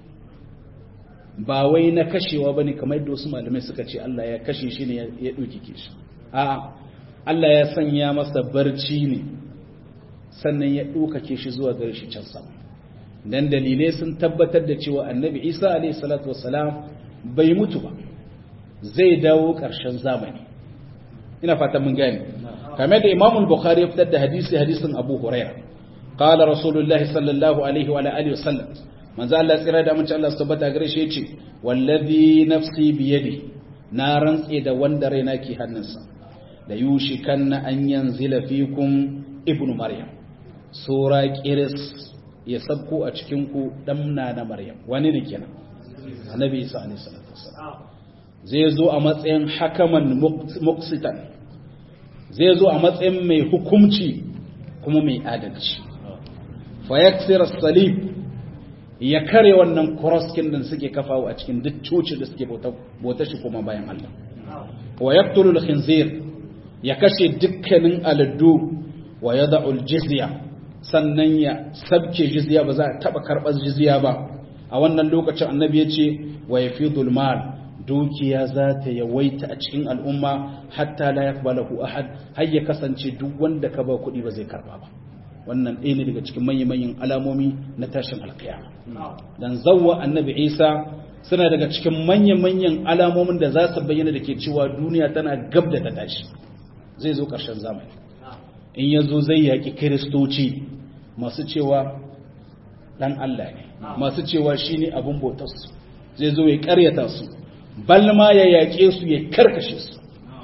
Speaker 1: ba wai na kashewa bane kamar yadda wasu malamai suka ce Allah ya kashe shi ne ya dokike shi a'a Allah ya sanya masa barci ne sannan ya dokake shi zuwa gare shi can sama dan dalilai sun tabbatar da cewa annabi Isa alayhi salatu wassalam bai mutu ba zai dawo ƙarshen zamani ina fatan mun gane kamar da Imam al-Bukhari ya fitar da hadisi hadisin Abu Hurairah qala rasulullahi sallallahu alaihi wa alihi wasallam manzo Allah tsira da mun ci Allah tabbata gare shi yace wallazi nafsi bi yadi na rantse da wanda raina ke hannunsa da yushikanna an yanzila fikum ibnu maryam sura qiris ya sabko a cikinku ɗamna na Maryam wani ne kenan annabi Isa alaihi salatu wassalam zai zo a matsayin hakaman muqsitan zai zo a matsayin mai hukunci kuma mai adalci fa yaksir as-salib ya kare wannan crosskin din suke kafawo a cikin duk coci da suke bauta bauta shi kuma bayan Allah wa yaqtulu al-khinzir ya kashe dukkanin aladdu wa yad'u al-jizya sannan ya sabke jizya ba za a taba karbar jizya ba a wannan lokacin annabi ya ce wa yafidul mal dukiya za ta yawaita a cikin al'umma hatta la yaqbalahu ahad har ya kasance duk wanda ka ba kuɗi ba zai karba ba wannan ɗaya ne daga cikin manyan manyan alamomi na tashin alkiyama dan zawwa annabi Isa suna daga cikin manyan manyan alamomin da za su bayyana da ke cewa duniya tana gab da ta tashi zai zo ƙarshen zamani in ya zo zai yaƙi kiristoci masu cewa ɗan Allah ne masu cewa shi ne abin bautarsu zai zo ya ƙaryata su balma ya yaƙe su ya karkashe su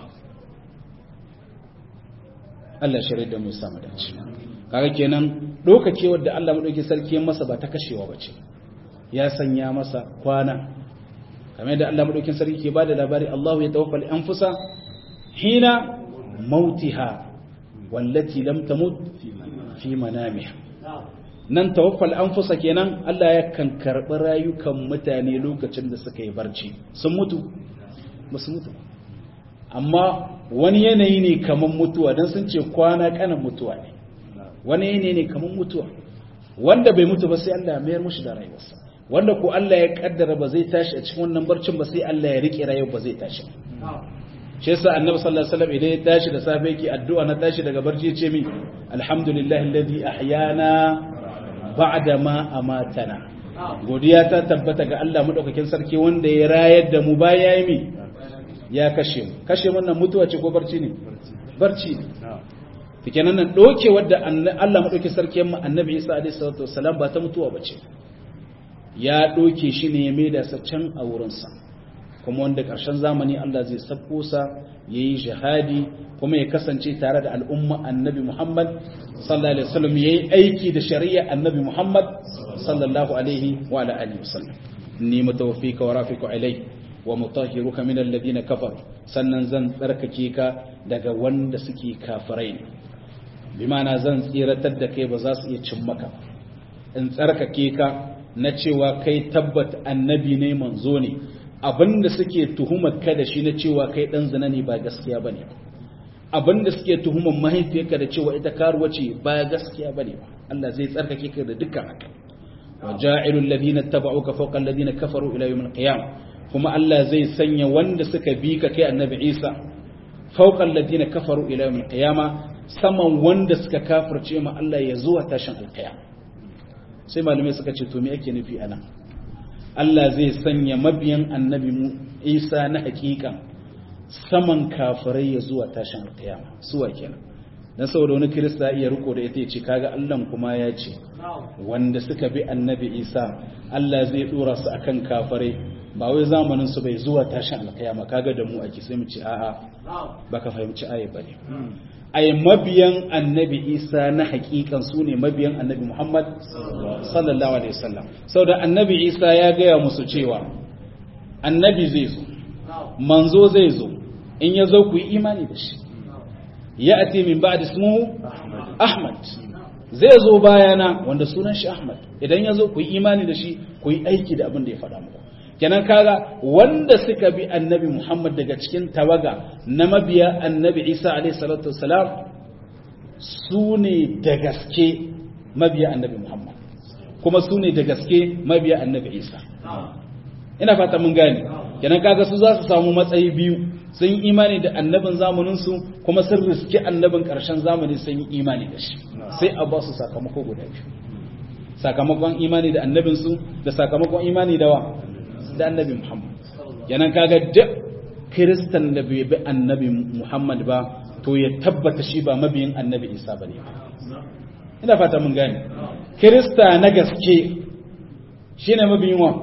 Speaker 1: Allah shirya da mu samu dace kaga kenan dokakewar da Allah madauki sarki ya masa ba ta kashewa bace ya sanya masa kwana kamar da Allah madaukin sarki ke bada labari Allahu ya tawaffal anfusa hina mautiha wallati lam tamut fi manamiha nan tawaffal anfusa kenan Allah ya kan karbi rayukan mutane lokacin da suka yi barci sun mutu ba su mutu amma wani yanayi ne kaman mutuwa dan sun ce kwana kanan mutuwa ne wani yanayi ne kaman mutuwa wanda bai mutu ba sai Allah ya mayar mushi da rayuwarsa wanda ko Allah ya kaddara ba zai tashi a cikin wannan barcin ba sai Allah ya rike rayuwar ba zai tashi shi yasa annabi sallallahu alaihi wasallam idan ya tashi da safe yake addu'a na tashi daga barci ce mi alhamdulillahi alladhi ahyana ba'da ma amatana godiya ta tabbata ga Allah madaukakin sarki wanda ya rayar da mu baya yi mi ya kashe mu kashe mun nan mutuwa ce ko barci ne barci ne kenan nan doke wanda Allah madaukakin sarki mu annabi Isa alaihi salatu wasallam ba ta mutuwa bace ya doke shi ne ya maida sa can a wurin sa kuma wanda ƙarshen zamani Allah zai sabko sa yayi jihadi kuma ya kasance tare da al'umma annabi Muhammad sallallahu alaihi wasallam yayi aiki da shari'a annabi Muhammad sallallahu alaihi wa ala alihi wasallam ni mutawaffika wa rafiqu ilai wa mutahhiruka min alladhina kafaru sannan zan tsarkake ka daga wanda suke kafirai bi ma'ana zan tsiratar da kai ba za su iya cin maka in tsarkake ka na cewa kai tabbat annabi ne manzo ne abinda suke tuhumar ka da shi na cewa kai dan zina ne ba gaskiya bane abinda suke tuhumar mahaifiyarka da cewa ita karuwa ce ba gaskiya bane Allah zai tsarkake ka da dukkan haka wa ja'ilul ladina tabauka fawqa alladina kafaru ila yawmil qiyam kuma Allah zai sanya wanda suka bi ka kai annabi Isa fawqa alladina kafaru ila yawmil qiyama saman wanda suka kafirce ma Allah ya zuwa tashin alqiyam sai malume suka ce to me yake nufi anan Allah zai sanya mabiyan annabi mu Isa na hakika saman kafirai ya zuwa tashin alkiyama suwa kenan dan saboda wani kirista iya riko da ita yace kaga Allah kuma ya ce wanda suka bi annabi Isa Allah zai dora su akan kafare ba wai zamanin su bai zuwa tashin alkiyama kaga da mu ake sai mu ce a'a baka fahimci ayi bane ai mabiyan annabi Isa na hakikan su ne mabiyan annabi Muhammad sallallahu alaihi wasallam saboda annabi Isa ya gaya musu cewa annabi zai zo manzo zai zo in ya zo ku yi imani da shi ya ati min ba'd ismuhu Ahmad zai zo bayana wanda sunan shi Ahmad idan ya zo ku yi imani da shi ku yi aiki da abin da ya faɗa muku kenan kaga wanda suka bi annabi Muhammad daga cikin tawaga na mabiya annabi Isa alaihi salatu wassalam su ne da gaske mabiya annabi Muhammad kuma su ne da gaske mabiya annabi Isa ina fata mun gane kenan kaga su za su samu matsayi biyu sun yi imani da annabin zamanin su kuma sun riski annabin karshen zamani sun yi imani da shi sai a ba su sakamako guda biyu sakamakon imani da annabin su da sakamakon imani da wa da annabi Muhammad kenan kaga duk kristan da bai bi annabi Muhammad ba to ya tabbata shi ba mabiyin annabi Isa bane ina fata mun gane krista na gaske shine mabiyin wa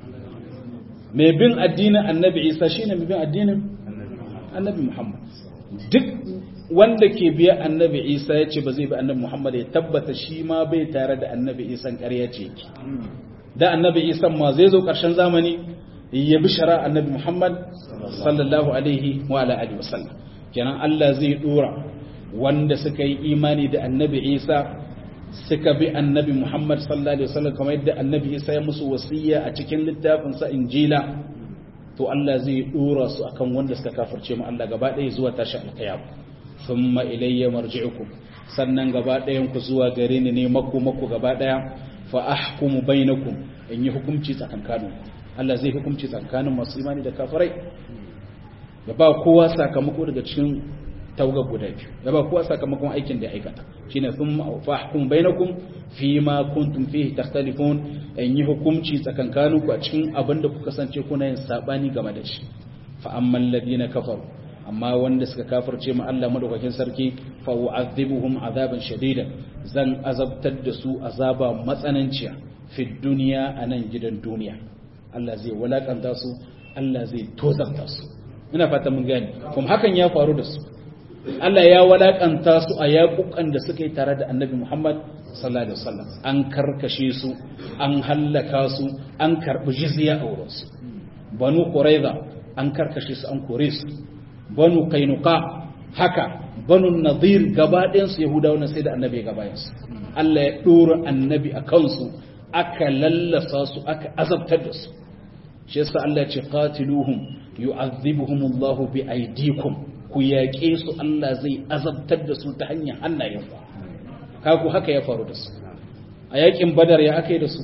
Speaker 1: mai bin addinin annabi Isa shine mai bin addinin annabi Muhammad duk wanda ke biya annabi Isa ya ce ba zai bi annabi Muhammad ya tabbata shi ma bai tare da annabi Isa ƙarya ce yake da annabi Isa ma zai zo ƙarshen zamani ya bi shara annabi Muhammad sallallahu alaihi wa ala alihi wasallam kenan Allah zai dora wanda suka yi imani da annabi Isa suka bi annabi Muhammad sallallahu alaihi wasallam kamar yadda annabi Isa ya musu wasiya a cikin littafin sa Injila to Allah zai dora su akan wanda suka kafirce mu Allah gaba ɗaya zuwa tashi alqiyam thumma ilayya marji'ukum sannan gaba ɗayan ku zuwa gare ni ne mako mako gaba ɗaya fa ahkumu bainakum in yi hukunci tsakankanin Allah zai hukunci tsakanin masu imani da kafirai ya ba kowa sakamako daga cikin tauga guda biyu ya ba kowa sakamakon aikin da ya aikata shine thumma fa ahkumu bainakum fi ma kuntum fihi takhtalifun in yi hukunci tsakankanin ku a cikin abin da kuka kasance kuna yin sabani game da shi fa ammal ladina kafaru amma wanda suka kafirce mu Allah madaukakin sarki fa u'adhibuhum azaban shadidan zan azabtar da su azaba matsananciya fi duniya anan gidan duniya Allah zai walakanta su Allah zai tozarta su ina fata mun gani kuma hakan ya faru da su Allah ya walakanta su a yaƙuƙan da suka yi tare da Annabi Muhammad sallallahu alaihi wasallam an karkashe su an hallaka su an karbi jizya a wurin su banu quraiza an karkashe su an kore su banu kainuka haka banu nadir gaba ɗayan su yahudawa sai da annabi gaba yansu Allah ya dora annabi a kansu aka lallasa su aka azabtar da su shi yasa Allah ya ce qatiluhum yu'adhibuhumullahu bi aydikum ku yaƙe su Allah zai azabtar da su ta hanyar hannayen ku kaku haka ya faru da su a yakin badar ya aka yi da su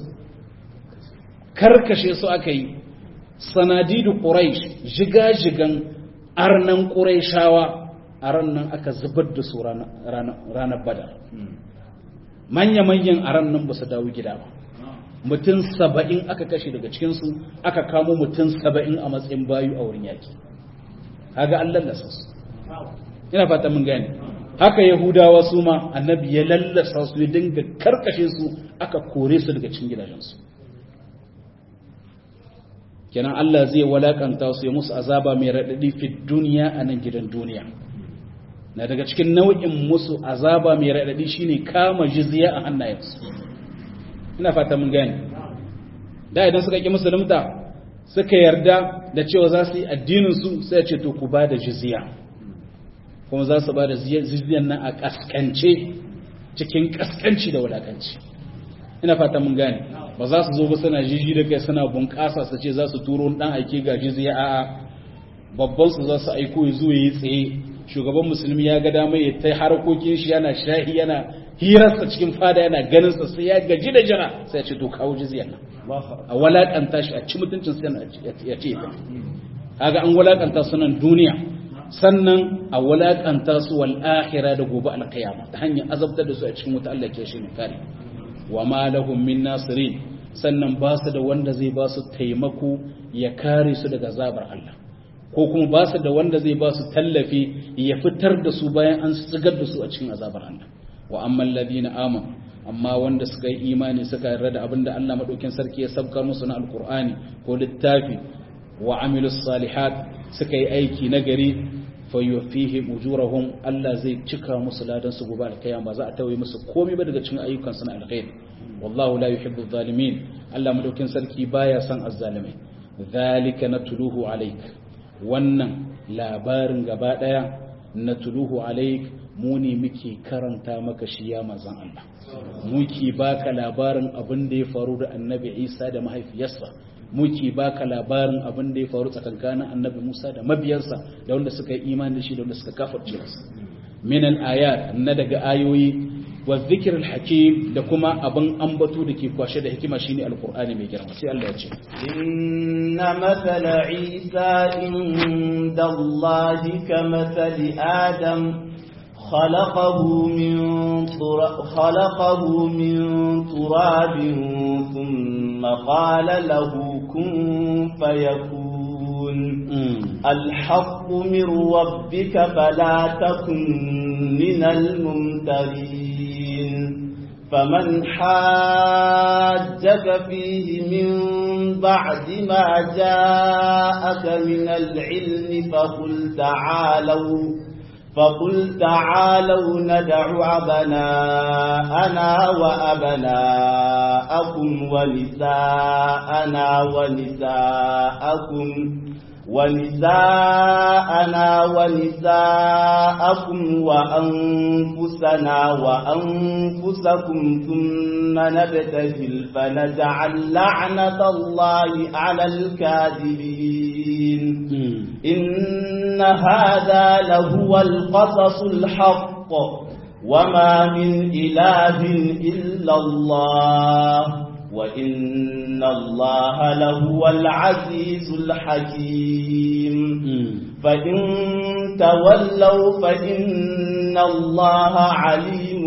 Speaker 1: karkashe su aka yi sanadidu quraish jigajigan arnan quraishawa a rannan aka zubar da su ranar badar manya-manyan aran nan ba su dawo gida ba mutum saba'in aka kashe daga cikinsu aka kamo mutum saba'in a matsayin bayu a wurin yaki haga an lallasa su ina fata mun gane haka yahudawa su ma annabi ya lallasa su ya dinga karkashe su aka kore su daga cikin gidajensu kenan Allah zai walakanta su ya musu azaba mai raɗaɗi fi duniya a nan gidan duniya na daga cikin nau'in musu azaba mai raɗaɗi shine kama jizya a hannayensu ina fata mun gane da idan suka ƙi musulunta suka yarda da cewa za su yi addininsu sai ya ce to ku ba da jizya kuma za su ba da jizyan nan a ƙasƙance cikin ƙasƙanci da wulaƙanci ina fata mun gane ba za su zo ba suna jiji da kai suna bunƙasa su ce za su turo ɗan aiki ga jizya a'a babban su za su aiko ya zo ya yi tsaye shugaban musulmi ya ga dama ya ta harkokin shi yana shahi yana hirarsa cikin fada yana ganin sa sai ya gaji da jira sai ya ce to kawo jizya nan a walakanta shi a ci mutuncin sai ya ce ta kaga an walakanta su nan duniya sannan a walakanta su wal akhirah da gobe alqiyama ta hanyar azabtar da su a cikin wuta Allah ke shi ne kare wa ma lahum min nasirin sannan ba su da wanda zai ba su taimako ya kare su daga zabar Allah ko kuma ba su da wanda zai ba su tallafi ya fitar da su bayan an tsigar da su a cikin azabar Allah wa amman ladina amanu amma wanda suka yi imani suka yarda da abinda Allah madaukin sarki ya sabkar musu na alqur'ani ko littafi wa amilus salihat suka yi aiki nagari fayuwafihim ujurahum Allah zai cika musu ladan su gobe alkiyama ba za a tawaye musu komai ba daga cikin ayyukan su na alkhair wallahu la yuhibbu zalimin Allah madaukin sarki baya son azzalimai zalika natluhu alayk wannan labarin gaba daya natluhu alayk mu ne muke karanta maka shi ya manzon Allah muke baka labarin abin da ya faru da annabi Isa da mahaifiyarsa muke baka labarin abin da ya faru tsakankanin annabi Musa da mabiyansa da wanda suka yi imani da shi da wanda suka kafirce masa min al-ayat na daga ayoyi wa dhikr al-hakim da kuma abin ambato da ke kwashe da hikima shine alqur'ani mai girma sai Allah ya ce
Speaker 2: inna mathala Isa inda Allah kamathali Adam خلقه من تراب خلقه من تراب ثم قال له كن فيكون الحق من ربك فلا تكن من الممترين فمن حاجك فيه من بعد ما جاءك من العلم فقل تعالوا فقل تعالوا ندع أبناءنا وأبناءكم ونساءنا ونساءكم ونساءنا ونساءكم وأنفسنا وأنفسكم ثم نبتهل فنجعل لعنة الله على الكاذبين إن هذا لهو القصص الحق وما من إله إلا الله وإن الله لهو العزيز الحكيم فإن تولوا فإن الله عليم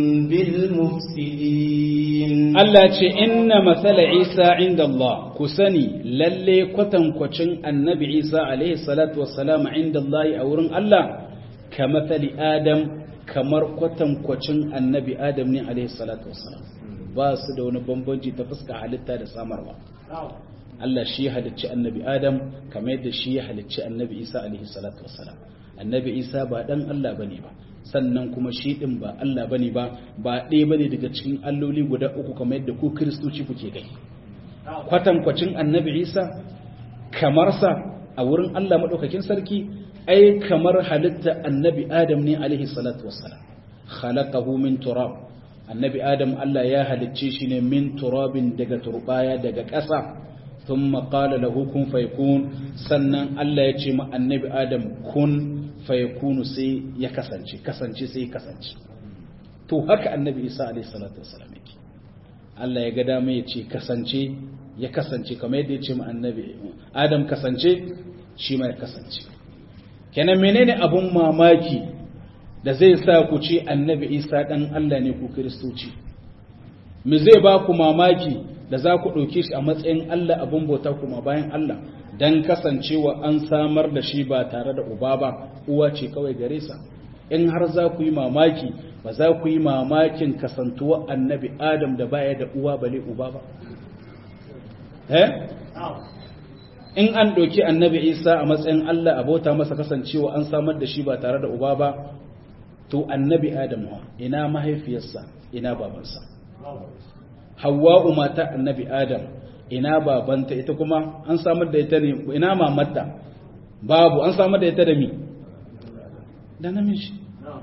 Speaker 2: بالمفسدين
Speaker 1: Allah ce inna mathala Isa inda Allah ku sani lalle kwatankwacin annabi Isa alaihi salatu wassalam inda Allah a wurin Allah ka mathali Adam kamar kwatankwacin annabi Adam ne alaihi salatu wassalam ba su da wani bambanci ta fuska halitta da samarwa Allah shi ya halicci annabi Adam kamar yadda shi ya halicci annabi Isa alaihi salatu wassalam annabi Isa ba dan Allah bane ba sannan kuma shi din ba Allah bane ba ba ɗaya bane daga cikin alloli guda uku kamar yadda ku kristoci kuke gani kwatankwacin annabi Isa kamar sa a wurin Allah madaukakin sarki ai kamar halitta annabi Adam ne alaihi salatu wassalam khalaqahu min turab annabi Adam Allah ya halicce shi ne min turabin daga turbaya daga ƙasa thumma qala lahu kun fayakun sannan Allah ya ce ma annabi Adam kun fayakunu sai ya kasance kasance sai kasance to haka annabi Isa alaihi salatu wassalam yake Allah ya ga dama ya ce kasance ya kasance kamar yadda ya ce ma annabi Adam kasance shi ma ya kasance kenan menene abun mamaki da zai sa ku ce annabi Isa dan Allah ne ku kristoci me zai ba ku mamaki da za ku ɗauke shi a matsayin Allah abun bauta kuma bayan Allah dan kasancewa an samar da shi ba tare da uba ba uwa ce kawai gare sa in har za ku yi mamaki ba za ku yi mamakin kasantuwa annabi Adam da baya da uwa bale uba ba eh in an ɗauki annabi Isa a matsayin Allah abota masa kasancewa an samar da shi ba tare da uba ba to annabi Adam ina mahaifiyarsa ina babansa Hawwa'u mata annabi Adam ina babanta ita kuma an samar da ita ne ina mamarta babu an samar da ita da mi da namiji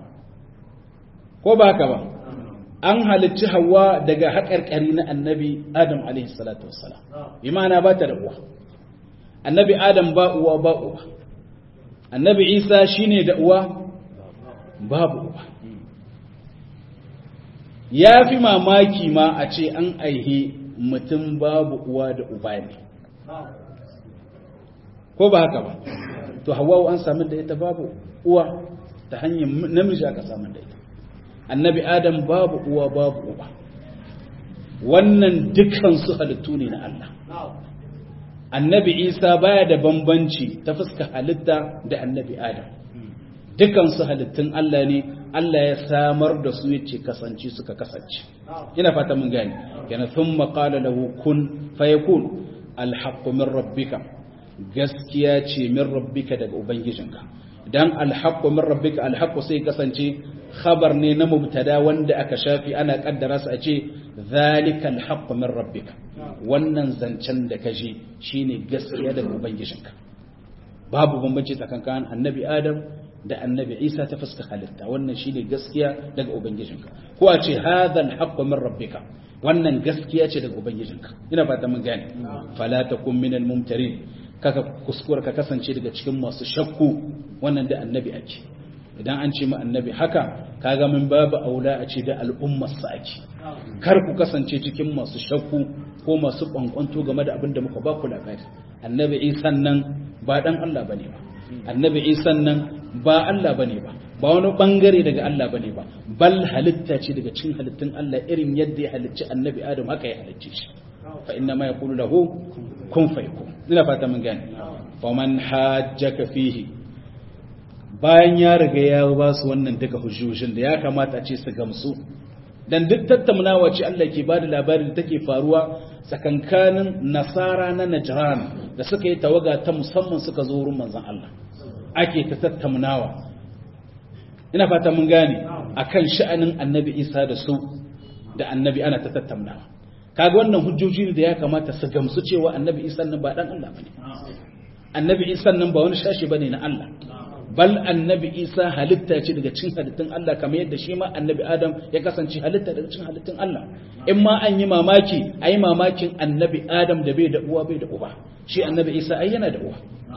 Speaker 1: ko ba haka ba an halicci Hawwa daga haƙarƙari na annabi Adam alaihi salatu wassalam bi ma'ana ba ta da uwa annabi Adam ba uwa ba uwa annabi Isa shine da uwa babu uwa ya fi mamaki ma a ce an aihe mutum babu uwa da uba ne ko ba haka ba to Hawwa an samu da ita babu uwa ta hanyar namiji aka samu da ita annabi Adam babu uwa babu uba wannan dukkan su halittu ne na Allah annabi Isa baya da bambanci ta fuska halitta da annabi Adam dukan su halittun Allah ne Allah ya samar da su yace kasance suka kasance ina fata mun gane kana thumma qala lahu kun fayakun alhaqqu min rabbika gaskiya ce min rabbika daga ubangijinka dan alhaqqu min rabbika alhaqqu sai kasance khabar ne na mubtada wanda aka shafi ana kaddara su a ce zalika alhaqqu min rabbika wannan zancen da kaji shine gaskiya daga ubangijinka babu bambanci tsakanin annabi Adam da annabi Isa ta fuska halitta wannan shine gaskiya daga ubangijinka ko a ce hadha alhaqqu min rabbika wannan gaskiya ce daga ubangijinka ina fata mun gane fala takum minal mumtarin kaka kuskura ka kasance daga cikin masu shakku wannan da annabi ake idan an ce mu annabi haka kaga min babu aula a ce da al'ummar sa ake kar ku kasance cikin masu shakku ko masu kwankwanto game da abin da muka ba ku labari annabi Isa nan ba dan Allah bane ba annabi Isa nan ba Allah bane ba ba wani bangare daga Allah bane ba bal halitta ce daga cikin halittun Allah irin yadda ya halicci annabi Adam haka ya halicce shi fa inna ma yaqulu lahu kun fayakun ina fata mun gane faman hajjaka fihi bayan ya riga ya ba su wannan duka hujjojin da ya kamata a ce su gamsu dan duk tattaunawa ce Allah ke bada labarin da take faruwa tsakankanin nasara na Najran da suka yi tawaga ta musamman suka zo wurin manzon Allah ake ta tattaunawa ina fata mun gane akan sha'anin annabi Isa da su da annabi ana ta tattaunawa kaga wannan hujjoji ne da ya kamata su gamsu cewa annabi Isa nan ba dan Allah bane annabi Isa nan ba wani shashi bane na Allah bal annabi Isa halitta ce daga cikin halittun Allah kamar yadda shi ma annabi Adam ya kasance halitta daga cikin halittun Allah in ma an yi mamaki ayi mamakin annabi Adam da bai da uwa bai da uba shi annabi Isa ai yana da uwa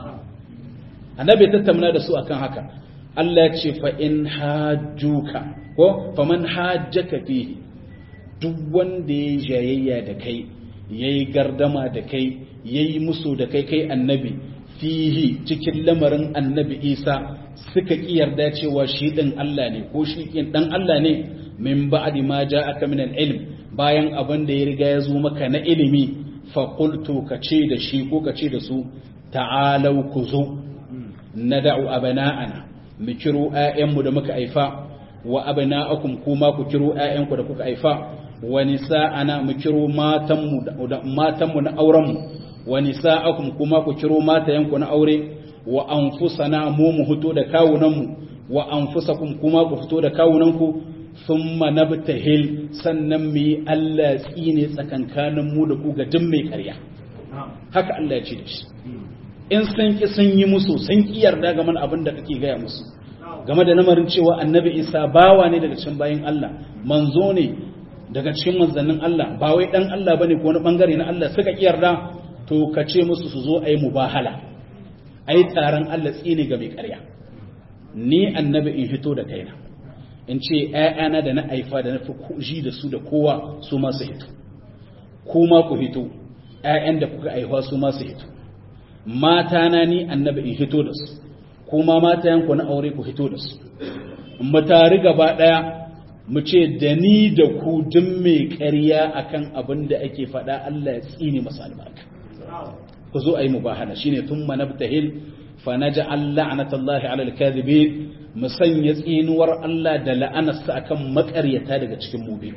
Speaker 1: annabi tattauna da su akan haka Allah ya ce fa in hajjuka ko faman hajjaka fihi duk wanda ya jayayya da kai yayi gardama da kai yayi musu da kai kai annabi fihi cikin lamarin annabi Isa suka ki yarda cewa shi din Allah ne ko shi kin dan Allah ne min ba'di ma ja'aka min al-ilm bayan abin da ya riga ya zo maka na ilimi fa qultu kace da shi ko kace da su ta'alau kuzu nad'u abana'ana mu kiro ayyanmu da muka aifa wa abna'akum kuma ku kiro ayyanku da kuka aifa wa nisa'ana mu kiro matanmu da matanmu na aurenmu wa nisa'akum kuma ku kiro matayanku na aure wa anfusana mu mu fito da kawunanmu wa anfusakum kuma ku fito da kawunanku thumma nabtahil sannan mu yi Allah tsine tsakankanin mu da ku ga duk mai ƙarya haka Allah ya ce da shi in sun ki sun yi musu sun ki yarda game da abin da kake gaya musu game da namarin cewa annabi Isa bawa ne daga cikin bayin Allah manzo ne daga cikin manzannin Allah ba wai dan Allah bane ko wani bangare na Allah suka ki yarda to ka ce musu su zo ayi mubahala ayi taron Allah tsine ga mai ƙarya ni annabi in fito da kaina in ce ƴaƴana da na aifa da na fi ji da su da kowa su ma su hito kuma ku hito ƴaƴan da kuka aifa su ma su hito mata na ni annabi in hito da su kuma mata yanku na aure ku hito da su mu tari gaba daya mu ce da ni da ku duk mai ƙarya akan abin da ake faɗa Allah ya tsine masa albarka ku zo ayi mubahala shine thumma nabtahil fa naj'al la'natallahi 'ala al-kadhibin musanya tsinuwar Allah da la'anarsa akan makaryata daga cikin mu biyu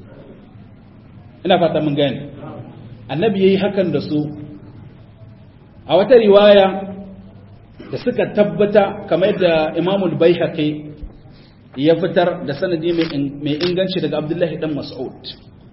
Speaker 1: ina fata mun gane annabi yayi hakan da su a wata riwaya da suka tabbata kamar da Imam al-Baihaqi ya fitar da sanadi mai inganci daga Abdullahi dan Mas'ud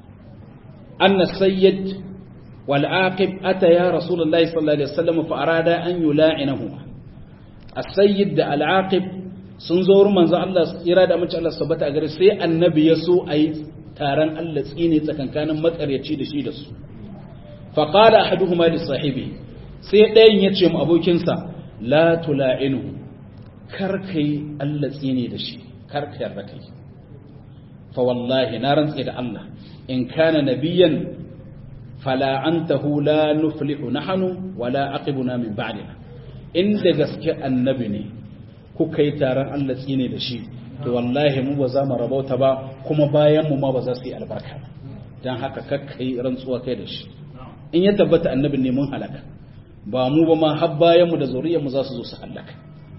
Speaker 1: anna sayyid wal aqib ata ya Rasulullahi sallallahu alaihi wasallam fa arada an yula'inahu as-sayyid da al-aqib sun zo wurin manzo Allah tsira da mace Allah subhanahu a gare sai annabi ya so ayi taron Allah tsine tsakankanin makaryaci da shi da su fa qala ahaduhuma li sahibi sai ɗayan ya ce mu abokinsa la tula'inu kar kai Allah tsine da shi kar ka yarda kai fa wallahi na rantse da Allah in kana nabiyan fala antahu la nuflihu nahnu wala aqibuna min ba'dina inda gaske annabi ne kuka yi taron Allah tsine da shi to wallahi mu ba za mu rabauta ba kuma bayan mu ma ba za su yi albarka ba dan haka kakkai rantsuwa kai da shi in ya tabbata annabi ne mun halaka ba mu ba ma har bayan mu da zuriyar mu za su zo su halaka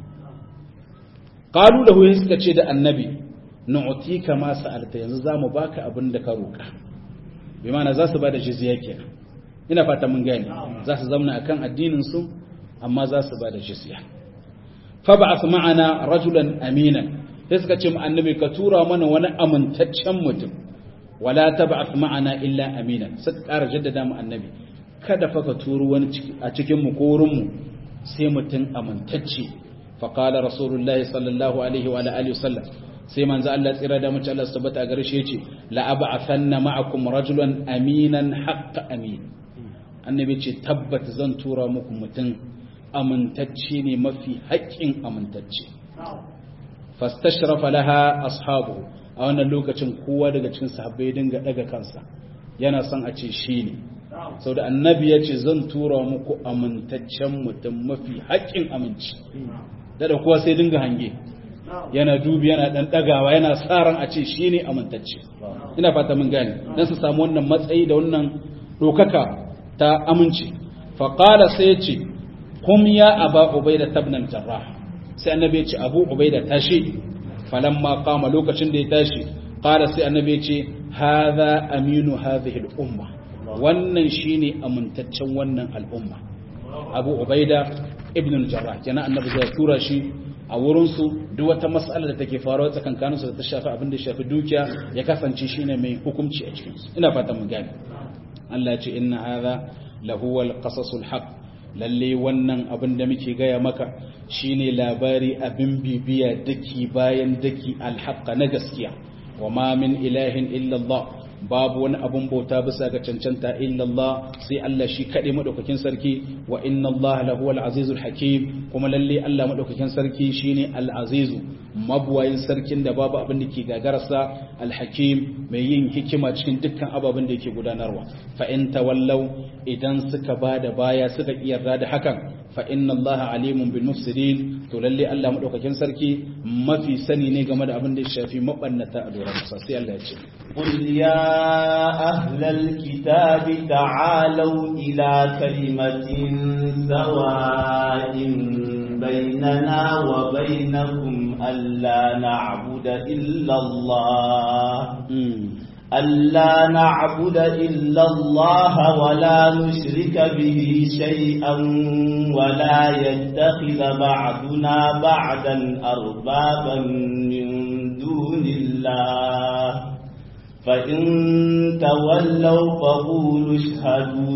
Speaker 1: qalu lahu suka ce da annabi nu'tika ma sa'alta yanzu zamu baka abin da ka roka bi ma'ana za su bada jizya kenan ina fata mun gane za su zauna akan addinin su amma za su bada jizya fab'ath ma'ana rajulan aminan sai suka ce mu annabi ka tura mana wani amintaccen mutum wala tab'ath ma'ana illa aminan suka ƙara jaddada mu annabi kada fa ka turo wani a cikin mu ko wurin mu sai mutum amintacce fa qala rasulullahi sallallahu alaihi wa alihi wasallam sai manzo Allah tsira da mace Allah tabbata gare shi yace la ab'athanna ma'akum rajulan aminan haqq amin annabi ce tabbat zan tura muku mutum amintacce ne mafi haƙƙin amintacce fastashrafa laha ashabu a wannan lokacin kowa daga cikin sahabbai dinga daga kansa yana son a ce shi ne saboda annabi ya ce zan tura muku amintaccen mutum mafi haƙƙin aminci da kowa sai dinga hange yana dubi yana dan dagawa yana tsaran a ce shi ne amintacce ina fata mun gane dan su samu wannan matsayi da wannan dokaka ta aminci fa qala sai ya ce kum ya aba ubaida ibn al-jarrah sai annabi ya ce abu ubaida tashi falamma qama lokacin da ya tashi qala sai annabi ya ce hadha aminu hadhihi al-umma wannan shine amintaccen wannan al'umma abu ubaida ibn al-jarrah kenan annabi zai tura shi a wurin su duk wata mas'ala da take faruwa tsakankanin su da ta shafi abin da ya shafi dukiya ya kasance shine mai hukunci a cikin su ina fatan mun gane Allah ya ce inna hadha lahu al-qasasul haqq lalle wannan abin da muke gaya maka shine labari abin bibiya daki bayan daki alhaqqa na gaskiya wa ma min ilahin illallah babu wani abun bauta bisa ga cancanta illallah sai Allah shi kaɗai madaukakin sarki wa inna Allah lahu al-azizul hakim kuma lalle Allah madaukakin sarki shine al-azizu mabuwayin sarkin da babu abin da ke gagararsa al-hakim mai yin hikima cikin dukkan ababen da yake gudanarwa fa in tawallaw idan suka bada baya suka yarda da hakan fa inna Allah alimun bil mufsidin to lalle Allah madaukakin sarki mafi sani ne game da abin da ya shafi mabannata a doron sa sai Allah ya ce
Speaker 2: qul ya ahlal kitabi ta'alu ila kalimatin sawa'in bainana wa bainakum alla na'budu illa Allah ألا نعبد إلا الله ولا نشرك به شيئا ولا يتخذ بعضنا بعضا أربابا من دون الله فإن تولوا فقولوا اشهدوا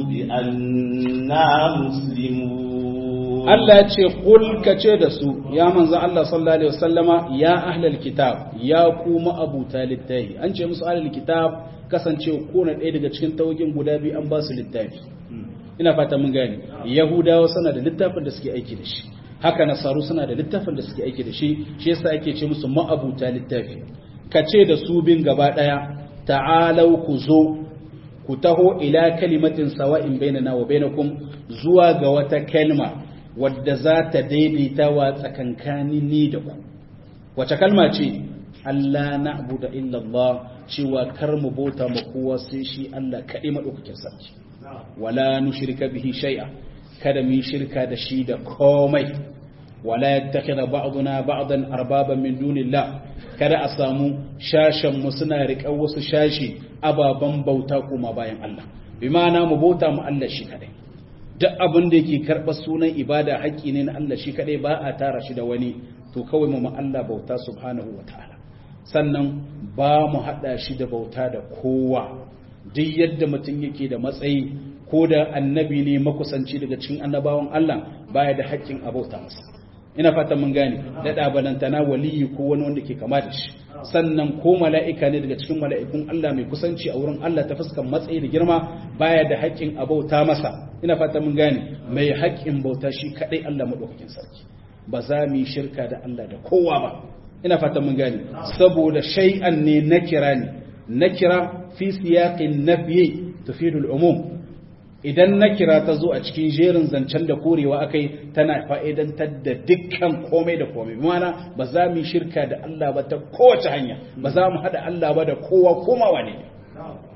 Speaker 2: بأننا مسلمون
Speaker 1: Allah ya ce kul ka ce da su ya manzo Allah sallallahu alaihi wasallama ya ahlul kitab ya kuma abuta littafi an ce musu ahlul kitab kasance ko na ɗaya daga cikin tawagin guda biyu an ba su littafi ina fata mun gane yahudawa suna da littafin da suke aiki da shi haka nasaru suna da littafin da suke aiki da shi shi yasa ake ce musu ma'abuta littafi ka ce da su bin gaba daya ta'alau ku zo ku taho ila kalimatin sawa'in bainana wa bainakum zuwa ga wata kalma wadda za ta daidaita wa tsakankani ni da ku wace kalma ce Allah na'budu illa Allah cewa kar mu bauta ma kowa sai shi Allah kaɗai madaukakin sarki wala nushrika bihi shay'a kada mu shirka da shi da komai wala yattakhidha ba'duna ba'dan arbaban min dunillah kada a samu shashan mu suna riƙar wasu shashi ababan bauta kuma bayan Allah bi ma'ana mu bauta mu Allah shi kaɗai duk abin da yake karɓar sunan ibada haƙƙi ne na Allah shi kaɗai ba a tara shi da wani to kawai mu Allah bauta subhanahu wa ta'ala sannan ba mu haɗa shi da bauta da kowa duk yadda mutum yake da matsayi ko da annabi ne makusanci daga cikin annabawan Allah baya da haƙƙin a bauta masa ina fatan mun gane daɗa balantana waliyi ko wani wanda ke kama da shi sannan ko mala'ika ne daga cikin mala'ikun Allah mai kusanci a wurin Allah ta fuskan matsayi da girma baya da haƙƙin a bauta masa ina fata mun gane mai haƙƙin bauta shi kadai Allah madaukakin sarki ba za mu yi shirka da Allah da kowa ba ina fata mun gane saboda shay'an ne nakira ne nakira fi siyaqin nafyi tufidu al-umum idan nakira ta zo a cikin jerin zancen da korewa akai tana fa'idantar da dukkan komai da komai ma'ana ba za mu yi shirka da Allah ba ta kowace hanya ba za mu hada Allah ba da kowa komawa ne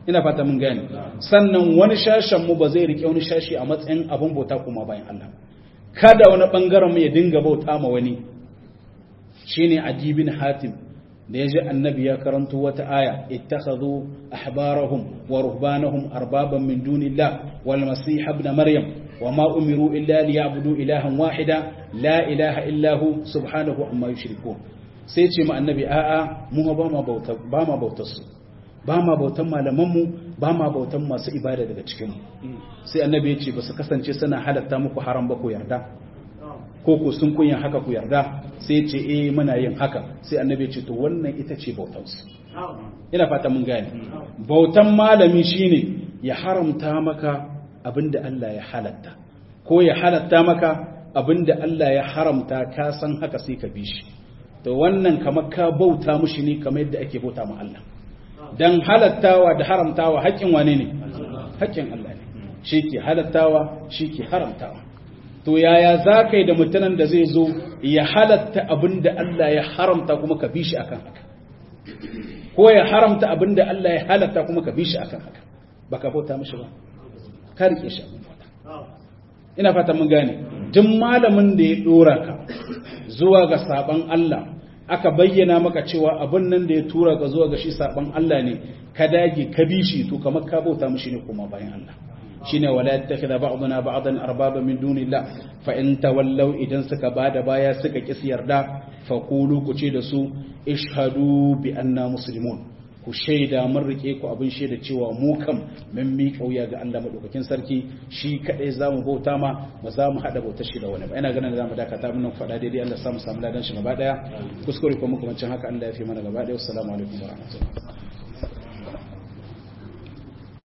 Speaker 1: ina fata mun gane sannan wani shashen mu ba zai rike wani shashi a matsayin abun bauta kuma bayan Allah kada wani bangaren mu ya dinga bauta ma wani shine Adi bin Hatim da yaji annabi ya karanto wata aya ittakhadhu ahbarahum wa ruhbanahum arbaban min dunillah wal masih ibn maryam wama umiru illa liya'budu ilahan wahida la ilaha illa hu subhanahu amma yushrikun sai ce ma annabi a'a mu ba ma bauta ba ma bautar su ba ma bautan malaman mu ba ma bautan masu ibada daga cikin mu sai annabi ya ce ba su kasance suna halatta muku haram ba ku yarda ko ko sun kunya haka ku yarda sai ce eh muna yin haka sai annabi ya ce to wannan ita ce bautansu ina fata mun gane bautan malami shine ya haramta maka abinda Allah ya halatta ko ya halatta maka abinda Allah ya haramta ka san haka sai ka bi shi to wannan kamar ka bauta mushi ne kamar yadda ake bauta ma Allah dan halattawa da haramtawa haƙƙin wane ne haƙƙin Allah ne shi ke halattawa shi ke haramtawa to yaya za ka yi da mutanen da zai zo ya halatta abin da Allah ya haramta kuma ka bi shi akan haka ko ya haramta abin da Allah ya halatta kuma ka bi shi akan haka ba ka bauta mishi ba ka rike shi abin bauta ina fata mun gane duk malamin da ya dora ka zuwa ga saban Allah aka bayyana maka cewa abin nan da ya tura ka zuwa ga shi saban Allah ne ka dage ka bi shi to kamar ka bauta mishi ne kuma bayan Allah shine wala yattakhidha ba'duna ba'dan arbaba min dunillah fa in tawallaw idan suka bada baya suka kis yarda fa qulu ku ce da su ishhadu bi anna muslimun ku shaida mun rike ku abin shaida cewa mu kam mun mi kauya ga Allah madaukakin sarki shi kadai zamu bauta ma ba za mu hada bautar shi da wani ba ina ganin da zamu dakata mun faɗa daidai Allah ya samu samu ladan shi gaba daya kuskure ko muka wancin haka Allah ya fi mana gaba daya assalamu alaikum wa rahmatullahi